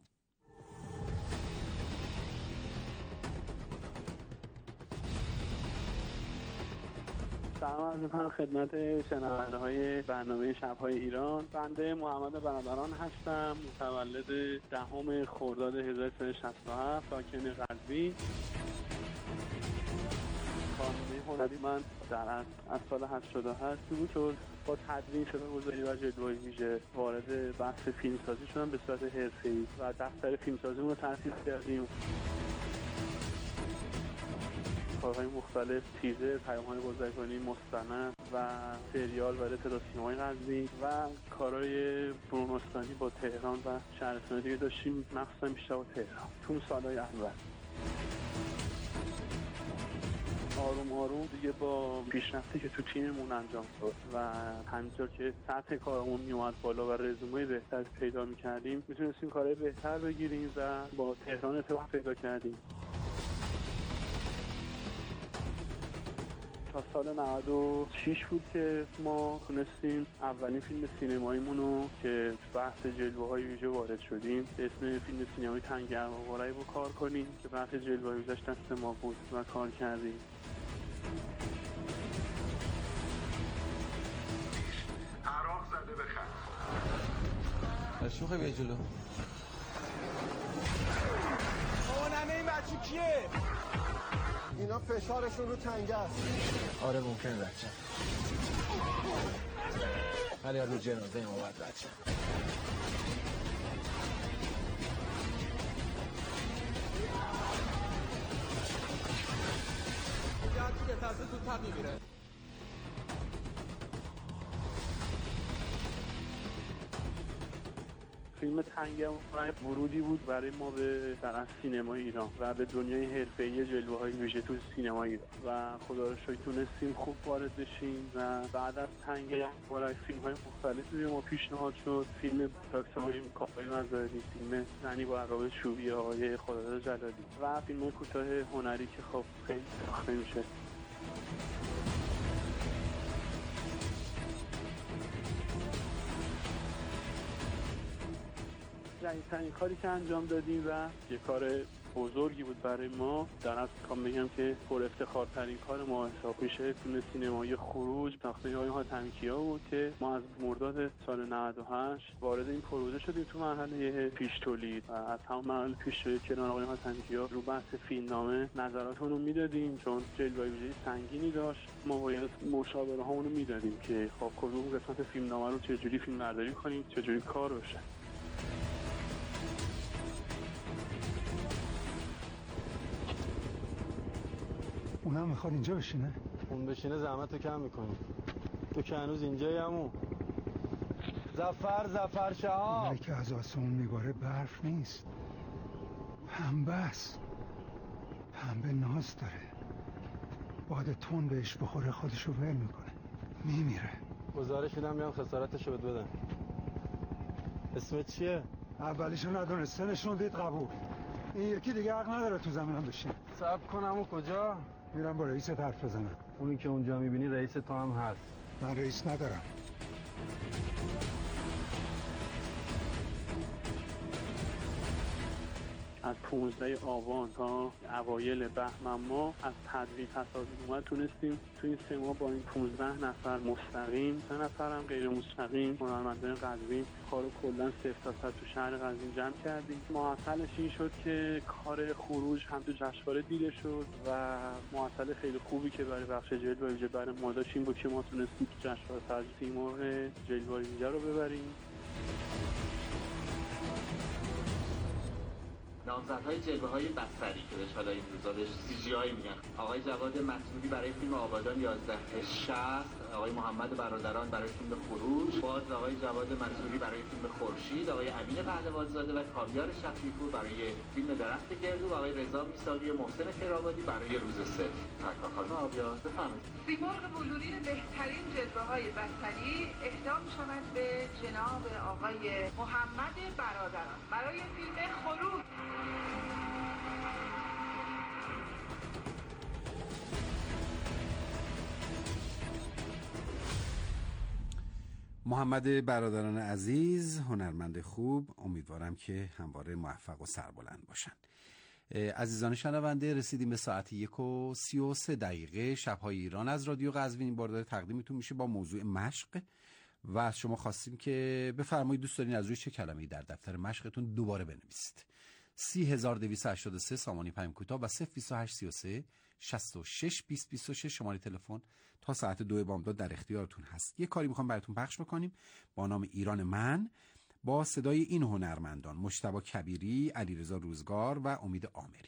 سلام عرض می‌کنم خدمت شنونده های برنامه شب‌های ایران. بنده محمد برادران هستم، متولد 10 خرداد 1367، ساکن قزوین. کارنامه هنری من از سال 88 شروع شد. با تدوین فیلم‌گذاری و جلوه‌ای ویژه وارد بحث فیلمسازی شدم به صورت حرفه‌ای و دفتر فیلمسازیمون رو تأسیس کردیم. کارهای مختلف، تیزر، پیام‌های بازرگانی، مستند و سریال وارد صدا سیمای قزوین و کارهای برونستانی با تهران و شهرستان دیگه داشتیم، مخصوصا بیشتر با تهران تو سالهای اول. آروم آروم دیگه با پیشرفتی که تو تیممون انجام شد و همینطور که سطح کارمون میومد بالا و رزومه بهتر پیدا می‌کردیم، میتونستیم کارهای بهتر بگیریم و با تهران ارتباط پیدا کردیم. تا سال 96 بود که ما تونستیم اولین فیلم سینماییمون رو که بحث جلوه‌های ویژه وارد شدیم به اسم فیلم سینمایی تنگ ارواق‌های رو کار کنیم که بحث جلوه‌های ویژه‌اش دست ما بود و کار کردیم. عراق زده بخند. شوخه بیا جلو. ننه این بچه کیه؟ اینا فشارشون رو تنگه است. آره ممکنه بچه، ولی رو جنازه این اومد بچه. هرچی که ترسه تو تق میمیره. فیلم تنگم ورودی بود برای ما به در سینمای ایران و به دنیای حرفه‌ای جلوه‌های ویژه تو سینمای ایران و خدا رو شکر تونستیم خوب وارد بشیم و بعد از تنگم برای فیلم‌های مختلفی به ما پیشنهاد شد. فیلم تاکسی‌های کاپای مزاری، فیلم زنی با عقاب چوبی آقای خداداد جلالی و فیلم کوتاه هنری که خب خیلی ساخته میشه. جدیدترین کاری که انجام دادیم و یه کار بزرگی بود برای ما، در اصل میخوام بگم که پر افتخارترین کار ما حساب میشه فیلم سینمایی خروج ساخته آقای حاتمی‌کیا بود که ما از مرداد سال 98 وارد این پروژه شدیم تو مرحله پیش تولید و از همون مرحله پیش تولید کنار آقای حاتمی‌کیا رو بحث فیلمنامه نظراتمون رو میدادیم، چون جلوه ویژه سنگینی داشت. ما باید مشاوره هامون رو میدادیم که خب کدوم قسمت فیلمنامه رو چجوری فیلمبرداری کنیم، چجوری کار بشه. اونم میخواد اینجا بشینه؟ اون بشینه زحمت رو کم میکنی. تو که هنوز اینجایی همون. زفر شهاب. اونایی که از آسمون میباره برف نیست، پنبه است. پنبه ناز داره، باد تون بهش بخوره خودشو ول میکنه، میمیره. گزارش میدم بیان خسارتشو بهت بدن. اسمت چیه؟ اولیشو ندونستنشون دید قبول. این یکی دیگه حق نداره تو زمینم بشینه. صبر کنم و کجا؟ میرم با رئیست حرف بزنم. اونی که اونجا میبینی رئیس تو هم هست. من رئیس ندارم. از 15 آبان تا اوایل بهمن ماه از تدریج تصاویر اومد تونستیم تو این 3 ماه با این 15 نفر مستقیم 3 نفر هم غیر مستقیم هنرمندان قزوین کارو کلا 0 تا 100 تو شهر قزوین جمع کردیم. محصلش این شد که کار خروج هم تو جشنواره دیده شد و محصل خیلی خوبی که برای بخش جلوه ویژه برای ما داشت این بود که ما تونستیم تو جشنواره فجر تیمور جلوه ویژه رو ببریم. نامزدهای جلوه‌های بصری که بهش حالا این روزا بهش CGI میگن: آقای جواد مسعودی برای فیلم آبادان 1160، آقای محمد برادران برای فیلم خروج، باز آقای جواد مسعودی برای فیلم خورشید، آقای امین پهلوانزاده و کاویار شفیع‌پور برای فیلم درخت گردو و آقای رضا میساقی و محسن خیرآبادی برای روز صفر. ترکا خانم آبیار بفرمایید. سیمرغ بلوری بهترین جلوه‌های بصری اهدا می‌شود به جناب آقای محمد برادران برای فیلم خروج. محمد برادران عزیز، هنرمند خوب، امیدوارم که همواره موفق و سربلند باشن. عزیزان شنونده، رسیدیم به ساعت 1:33 شب‌های ایران از رادیو قزوین. این بار داره تقدیمتون میشه با موضوع مشق و از شما خواستیم که بفرمایید دوست دارین از روی چه کلمه‌ای در دفتر مشقتون دوباره بنویسید. 30283 سامانی پیام کوتاه و 02833 66 20 26 شماره تلفن تا ساعت 2 بامداد در اختیارتون هست. یه کاری میخوام براتون پخش بکنیم با نام ایران من، با صدای این هنرمندان: مجتبی کبیری، علیرضا روزگار و امید آمری.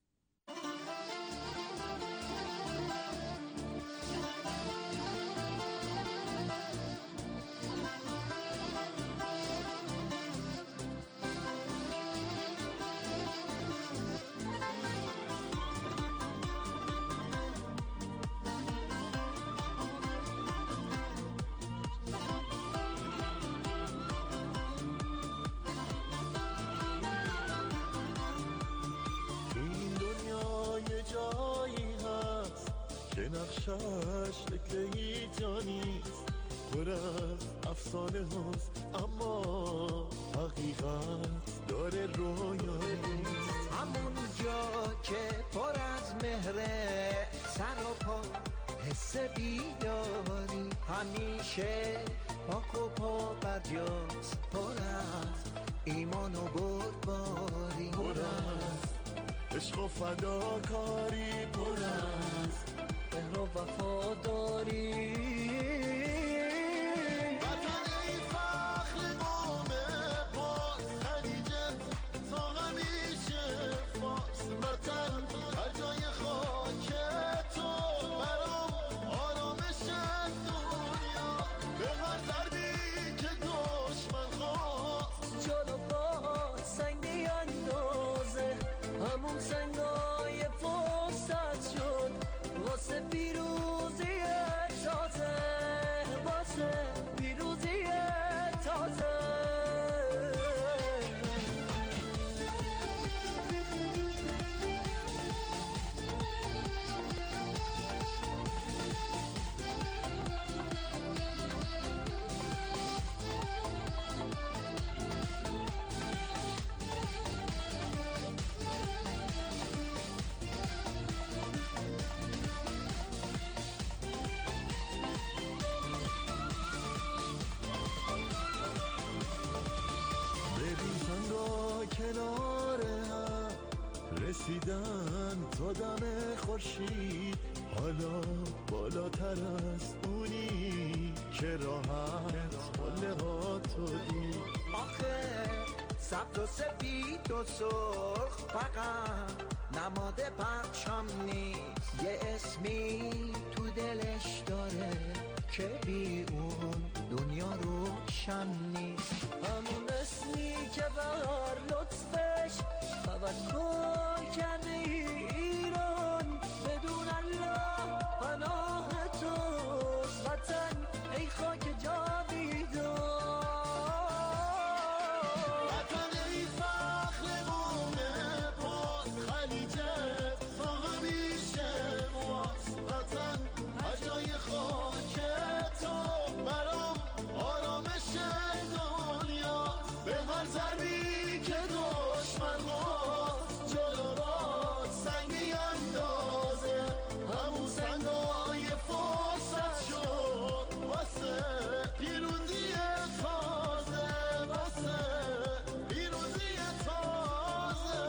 نقشش شکل هیچ جانیست، پر از افسانه هست اما حقیقت داره رویانیست. همون جا که پر از مهره سر و پا حس بیداری، همیشه پاک و پا برجاست، پر از ایمان و بردباری، پر از عشق و فداکاری، پر از مهر و وفاداری. وطن ای فخر قوم پاس، خلیجت تا همیشه فاس. وطن هر جای خاک تو رسیدن تا دم خورشید، حالا بالاتر از اونی که راحت حاله ها تو دید. آخه سبز و سفید و سرخ فقط نماد پرچم نیست، یه اسمی تو دلش داره که بی اون دنیا روشن نیست. همون اسمی که بر لطفش توکل کرده ایران، بدون الله پناه توست وطن ای خاک جاویدان. وطن ای فخرمونه باز خلیجت تو همیشه ماست، وطن هجای خاک تو برام آرامش دنیا، به هر ضربی که دشمن خواست جلو را سنگی اندازه، همون سنگای فرصت شد واسه پیروزی تازه، واسه پیروزی تازه.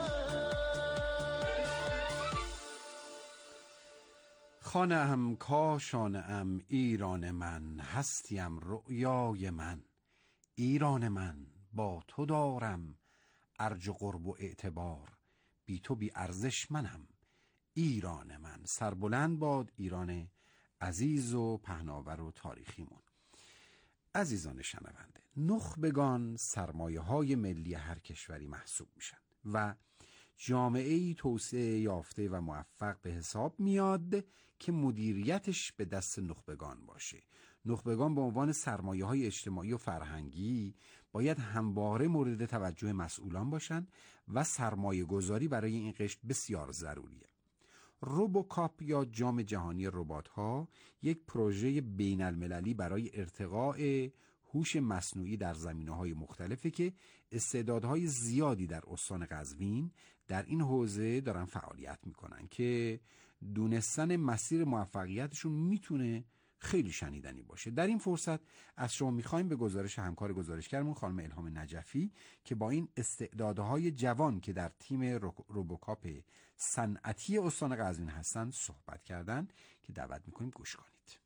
خانه ام کاشانه ام ایران من، هستیم رؤیای من. ایران من با تو دارم ارج و قرب و اعتبار، بی تو بی ارزش منم. ایران من سربلند باد ایران عزیز و پهناور و تاریخیمون. عزیزان شنونده، نخبگان سرمایه های ملی هر کشوری محسوب میشن و جامعه‌ای توسعه یافته و موفق به حساب میاد که مدیریتش به دست نخبگان باشه. نخبگان به عنوان سرمایه‌های اجتماعی و فرهنگی باید همواره مورد توجه مسئولان باشند و سرمایه گذاری برای این قشر بسیار ضروریه. روبوکاپ یا جام جهانی ربات‌ها یک پروژه بین المللی برای ارتقاء هوش مصنوعی در زمینه‌های مختلفی که استعدادهای زیادی در استان قزوین در این حوزه دارن فعالیت میکنن که دونستن مسیر موفقیتشون میتونه خیلی شنیدنی باشه. در این فرصت از شما میخوایم به گزارش همکار گزارشگرمون خانم الهام نجفی که با این استعدادهای جوان که در تیم روبوکاپ صنعتی استان قزوین هستن صحبت کردن که دعوت میکنیم گوش کنید.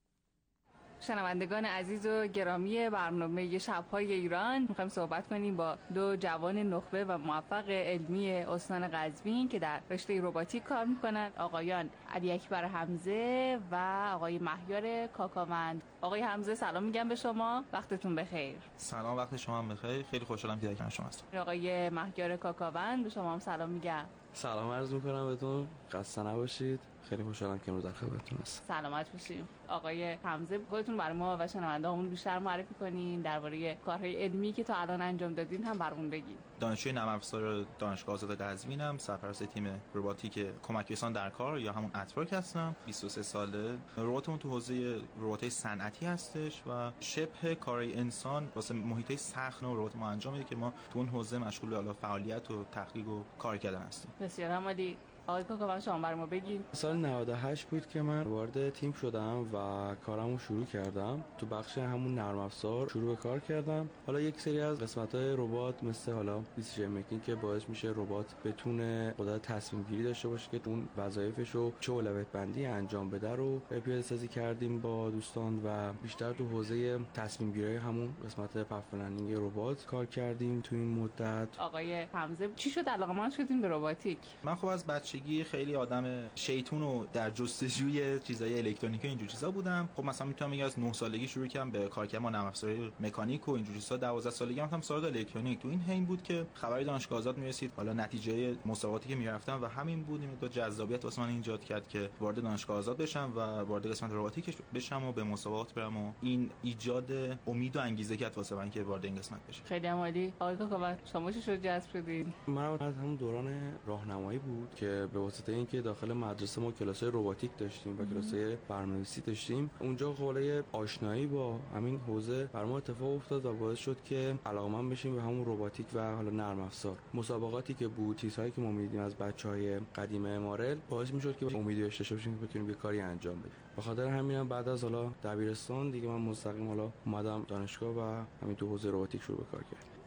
شنوندگان عزیز و گرامی برنامه شب‌های ایران، می‌خوایم صحبت کنیم با دو جوان نخبه و موفق علمی استان قزوین که در رشته رباتیک کار می‌کنند، آقایان علی اکبر حمزه و آقای مهیار کاکاوند. آقای حمزه سلام میگم به شما، وقتتون بخیر. سلام، وقت شما هم بخیر. خیلی خوشحالم که در کنار شما هستم. آقای مهیار کاکاوند به شما هم سلام میگم. سلام عرض می‌کنم بهتون، خسته نباشید. خیلی خوشحالم که امروز در خدمتتون هستم. سلامت باشید. آقای حمزه، خودتون برای ما و شنونده‌هامون بیشتر معرفی کنین، درباره کارهای علمی که تا الان انجام دادین هم برامون بگین. دانشجوی نرم افزار دانشگاه آزاد قزوینم، سرپرست تیم رباتیک کمک رسان در کار یا همون اتورک هستم. 23 ساله. رباتمون تو حوزه رباتای صنعتی هستش و شبه کارهای انسان واسه محیطای سخت و ربات ما انجام میده که ما تو اون حوزه مشغول به فعالیت و تحقیق و کار کردن هستیم. بسیار عالی. آقای کاکاوند شما برام بگین. سال 98 بود که من وارد تیم شدم و کارمو شروع کردم. تو بخش همون نرم افزار شروع به کار کردم. حالا یک سری از قسمت‌های ربات مثل حالا دیسیژن میکینگ که باعث میشه ربات بتونه قدرت تصمیم گیری داشته باشه که اون وظایفشو چه اولویت بندی انجام بده رو پیاده سازی کردیم با دوستان و بیشتر تو حوزه تصمیم گیری همون قسمت پرفلنینگ ربات کار کردیم تو این مدت. آقای حمزه چی شد علاقه‌مند شدین به رباتیک؟ من خب از بچگی خیلی آدم شیطون و در جستجوی چیزای الکترونیکی و اینجور چیزا بودم. خب مثلا میتونم بگم از 9 سالگی شروع کردم به کار کردن با نرم افزار مکانیک و اینجور چیزا. 12 سالگی رفتم سراغ الکترونیک. تو این حین بود که خبری دانشگاه آزاد میرسید، حالا نتیجه مسابقاتی که میرفتم و همین بود این جذابیت واسه من ایجاد کرد که وارد دانشگاه آزاد بشم و وارد قسمت رباتیک بشم و به مسابقات برم و این ایجاد امید و انگیزه کرد واسه من که وارد این قسمت بشم. خیلی عالی. آقای کاکاوند شما چی شد جذب شدین؟ من از همون دوران راهنمایی بود که به واسطه اینکه داخل مدرسه ما کلاس‌های رباتیک داشتیم و کلاس‌های برنامه‌نویسی داشتیم، اونجا خلاصه آشنایی با همین حوزه بر ما اتفاق افتاد و باعث شد که علاقه‌مند بشیم به همون رباتیک و حالا نرم افزار. مسابقاتی که بود، چیزهایی که ما می‌دیدیم از بچه‌های قدیم امارل باعث می‌شد که امیدی داشته باشیم که بتونیم یه کاری انجام بدیم. به خاطر همینم بعد از حالا دبیرستان دیگه من مستقیم حالا اومدم دانشگاه و همین تو حوزه رباتیک شروع به کار کردم.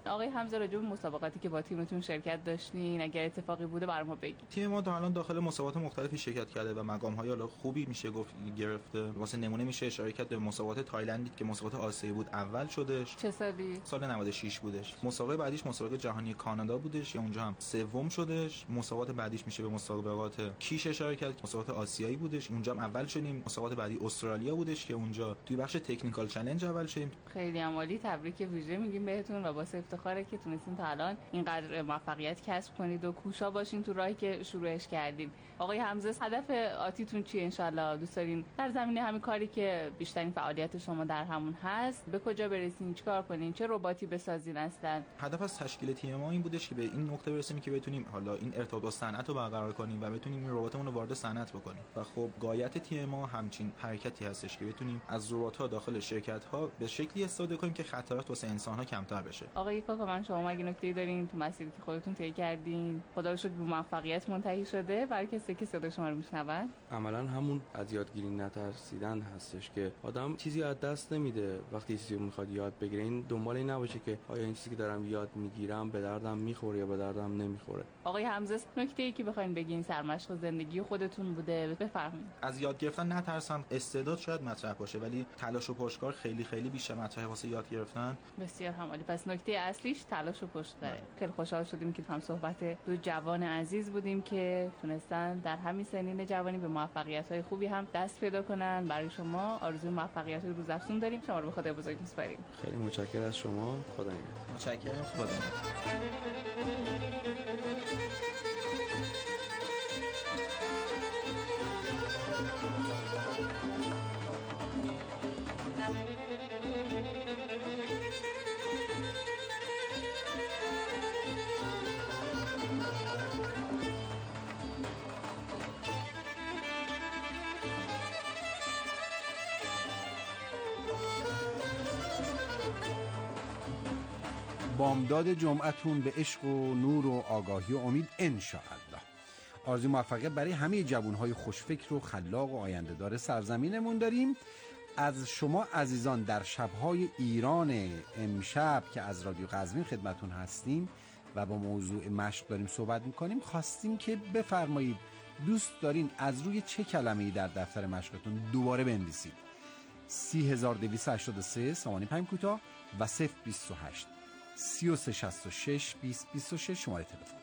آقای حمزه راجع به مسابقاتی که با تیمتون شرکت داشتین اگر اتفاقی بوده برام بگید. تیم ما تا الان داخل مسابقات مختلفی شرکت کرده و مقام‌های حالا خوبی میشه گفت گرفته. واسه نمونه میشه اشاره کرد به مسابقات تایلندی که مسابقات آسیایی بود اول شدش. چه سالی؟ سال 96 بودش. مسابقه بعدیش مسابقه جهانی کانادا بودش که اونجا هم سوم شدش. مسابقات بعدیش میشه به مسابقات کیش اشاره کرد، مسابقات آسیایی بودش، اونجا هم اول شدیم. مسابقات بعدی استرالیا بودش که اونجا توی بخش تکنیکال چالش اول شدیم. خیلی عالی، تبریک ویژه میگیم بهتون و واسه افتخاره که تونستین تا الان اینقدر موفقیت کسب کنید و کوشا باشین تو راهی که شروعش کردین. آقای حمزه، هدف آتیتون چیه؟ انشالله دوست دارین در زمینه همین کاری که بیشترین فعالیت شما در همون هست به کجا برسین، چیکار کنین، چه رباتی بسازین؟ اصلا هدف از تشکیل تیم ما این بودش که به این نقطه برسیم که بتونیم حالا این ارتباط با صنعت رو برقرار کنیم و بتونیم این رباتمون رو وارد صنعت بکنیم. و خب غایت تیم ما همچین حرکتی هستش که بتونیم از ربات‌ها داخل شرکت‌ها به شکلی استفاده کنیم که خطرات واسه انسان‌ها کمتر بشه. آقای کاکا، من شما اگه نکته‌ای دارین تو مسیری که خودتون طی کردین خدا رو شکر به موفقیت منتهی شده، برای کسی که صدای شما رو میشنون عملاً همون از یادگیری نترسیدن هستش که آدم چیزی از دست نمیده. وقتی چیزی رو میخواد یاد بگیره این دنبال این نباشه که آیا این چیزی که دارم یاد میگیرم به دردم میخوره یا به دردم نمیخوره. آقای حمزه، نکته‌ای که بخواید بگین سرمشق زندگی خودتون بوده بفرمایید. از یاد گرفتن نترسن. استعداد شاید مطرح باشه ولی تلاش و پشتکار خیلی خیلی بیشتر مطرحه واسه یاد گرفتن. بسیار عالی. پس نکته اصلیش تلاش و پشتکاره. خیلی خوشحال شدیم که هم صحبت دو جوان عزیز بودیم که تونستن در همین سنین جوانی به موفقیت‌های خوبی هم دست پیدا کنن. برای شما آرزوی موفقیت روزافزون داریم. شما رو به خدای بزرگ می‌سپاریم. خیلی متشکرم از شما. خدا نگهدار. متشکرم. خدا نگهدار. بامداد جمعتون به عشق و نور و آگاهی و امید انشاءالله. آرزوی موفقیت برای همه جوانهای خوشفکر و خلاق و آینده‌دار سرزمینمون داریم. از شما عزیزان در شب‌های ایران امشب که از رادیو قزوین خدمتون هستیم و با موضوع مشق داریم صحبت می‌کنیم خواستیم که بفرمایید دوست دارین از روی چه کلمه‌ای در دفتر مشقتون دوباره بنویسید. 3283 سامانی 5 کوتاه و 028 3366 2026 شماره تلفن.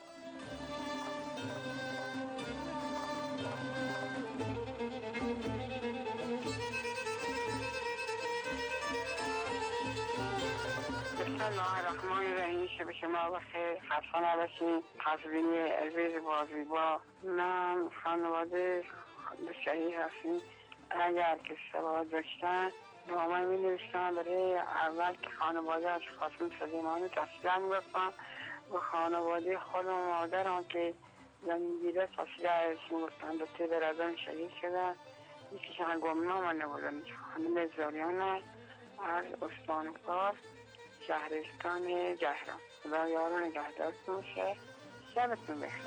بسم الله الرحمن الرحیم. شب شما بخیر، خسته نباشید. قزوینی عزیز بازیبا، من خانواده شهید هستیم. اگر که سواد داشتن با من می نوشتن برای اول که خانواده از خاصم سلیمانی تصویه می گفتن و خانواده خودم مادرم که زنگیره تصویه ازشون گفتن دوتی برادرم شهید شدن. یکیشان گمنام نبودن خانم زاریان از استان فارس شهرستان جهرم. خدا یارو نگهدارتون شه. شبتون بخیر.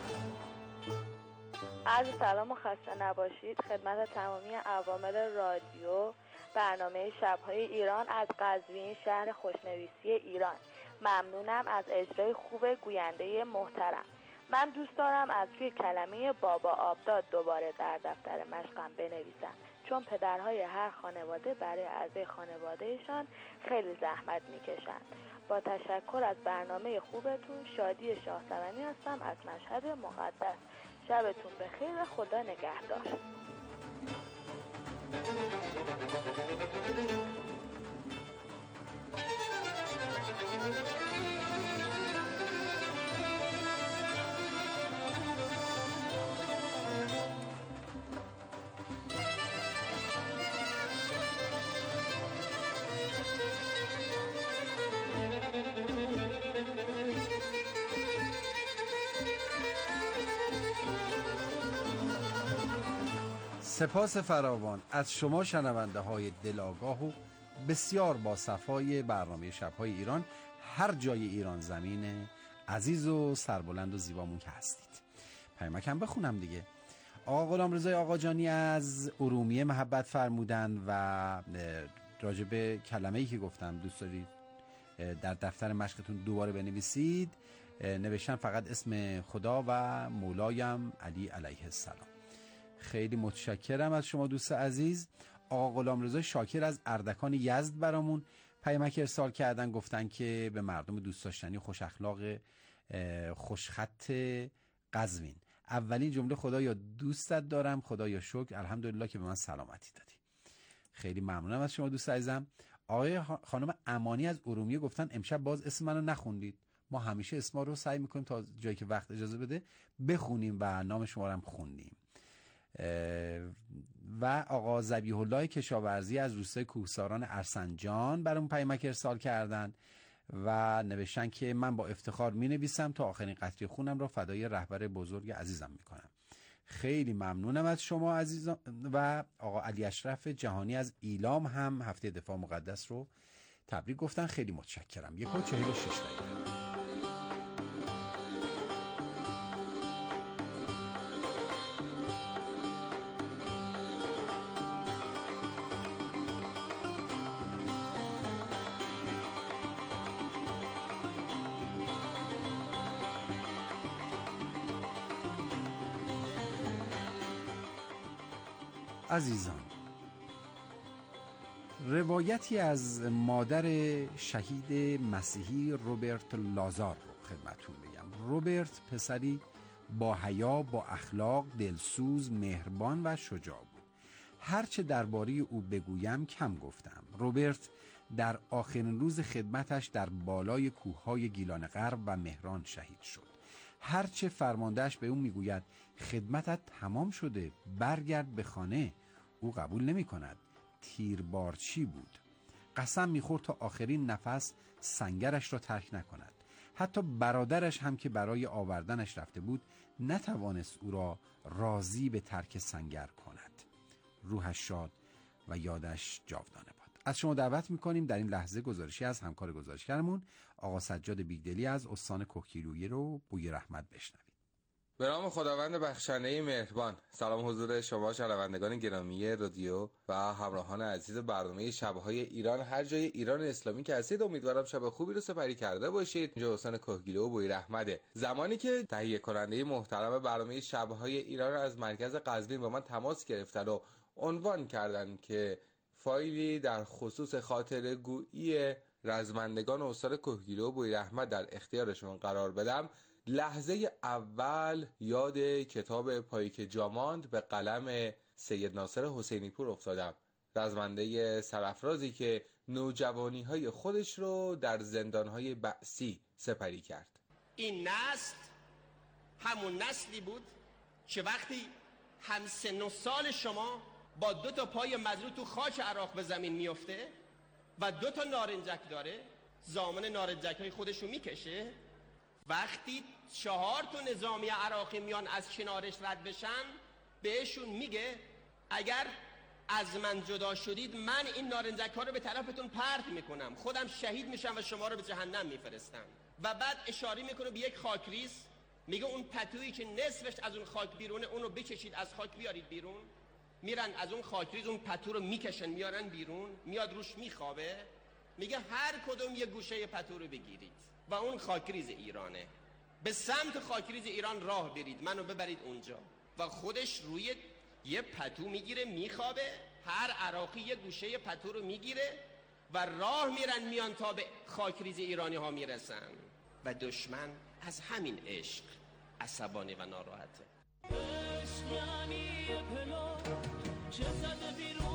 عرض سلام و خسته نباشید خدمت تمامی عوامل رادیو برنامه شب‌های ایران از قزوین شهر خوشنویسی ایران. ممنونم از اجرای خوب گوینده محترم. من دوست دارم از روی کلمه بابا آبداد دوباره در دفتر مشقم بنویسم، چون پدرهای هر خانواده برای اعضای خانوادهشان خیلی زحمت میکشند. با تشکر از برنامه خوبتون. شادی شاهسوانی هستم از مشهد مقدس. شبتون بخیر، خدا نگهدار. سپاس فراوان از شما شنونده های دلاگاه و بسیار با صفای برنامه شب‌های ایران هر جای ایران زمین عزیز و سربلند و زیبامون که هستید. پیامکم بخونم دیگه. آقا غلامرضا آقاجانی از ارومیه محبت فرمودن و راجب کلمه‌ای که گفتم دوست دارید در دفتر مشقتون دوباره بنویسید. نوشتن فقط اسم خدا و مولایم علی علیه السلام. خیلی متشکرم از شما دوست عزیز. آقا غلامرضا شاکر از اردکان یزد برامون پیامک ارسال کردن، گفتن که به مردم دوست داشتنی خوش اخلاق خوشخط قزوین، اولین جمله خدایا دوستت دارم، خدایا شکر، الحمدلله که به من سلامتی دادی. خیلی ممنونم از شما دوست عزیزم. آقای خانم امانی از ارومیه گفتن امشب باز اسم منو نخوندید. ما همیشه اسما رو سعی میکنیم تا جایی که وقت اجازه بده بخونیم و نام شما رو هم خوندیم. و آقا ذبیح الله کشاورزی از روستای کوهساران ارسنجان برام پیامک ارسال کردن و نوشتن که من با افتخار می نویسم تا آخرین قطره خونم را فدای رهبر بزرگ عزیزم می کنم. خیلی ممنونم از شما عزیزان. و آقا علی اشرف جهانی از ایلام هم هفته دفاع مقدس رو تبریک گفتن. خیلی متشکرم. 1:46 دقیقه. عزیزان، روایتی از مادر شهید مسیحی روبرت لازار رو خدمتون بگم. روبرت پسری با حیا، با اخلاق، دلسوز، مهربان و شجاع بود. هرچه درباره او بگویم کم گفتم. روبرت در آخرین روز خدمتش در بالای کوههای گیلان غرب و مهران شهید شد. هرچه فرماندهش به او میگوید خدمتت تمام شده، برگرد به خانه، او قبول نمی کند. تیربارچی بود. قسم میخورد تا آخرین نفس سنگرش را ترک نکند. حتی برادرش هم که برای آوردنش رفته بود نتوانست او را راضی به ترک سنگر کند. روحش شاد و یادش جاودانه باد. از شما دعوت میکنیم در این لحظه گزارشی از همکار گزارشگرمون آقا سجاد بیگدلی از استان کوهگیلویه رو بوی رحمت بشنوید. به نام خداوند بخشنده مهربان. سلام حضور شما شنوندگان گرامی رادیو و همراهان عزیز برنامه شب‌های ایران هر جای ایران اسلامی که هستید. امیدوارم شب خوبی رو سپری کرده باشید. اینجا استان کوهگیلو و بوی رحمته. زمانی که تهیه کننده محترم برنامه شب‌های ایران از مرکز قزوین با من تماس گرفتن و عنوان کردن که فایلی در خصوص خاطره‌گویی رزمندگان استان کوهگیلو و بوی رحمت در اختیارشون قرار بدم، لحظه اول یاد کتاب پاییک جاماند به قلم سید ناصر حسینی پور افتادم. رزمنده سرافرازی که نوجوانی‌های خودش رو در زندان‌های بعثی سپری کرد. این نسل همون نسلی بود که وقتی هم سن و سال شما با 2 پای مزروع تو خاک عراق به زمین میفته و 2 نارنجک داره، زامن نارنجک‌های خودشو میکشه، وقتی 4 نظامی عراقی میان از کنارش رد بشن بهشون میگه اگر از من جدا شدید من این نارنجک ها رو به طرفتون پرت میکنم، خودم شهید میشم و شما رو به جهنم میفرستم. و بعد اشاره میکنه به یک خاکریز، میگه اون پتویی که نصفش از اون خاک بیرونه اونو بکشید از خاک بیارید بیرون. میرن از اون خاکریز اون پتو رو میکشن میارن بیرون، میاد روش میخوابه، میگه هر کدوم یه گوشه پتو رو بگیرید و اون خاکریز ایرانه، به سمت خاکریز ایران راه برید، منو ببرید اونجا. و خودش روی یه پتو میگیره میخوابه، هر عراقی یه گوشه پتو رو میگیره و راه میرن میان تا به خاکریز ایرانی ها میرسن. و دشمن از همین عشق عصبانی و ناراحته. عشق یعنی پلا چه زده بیرون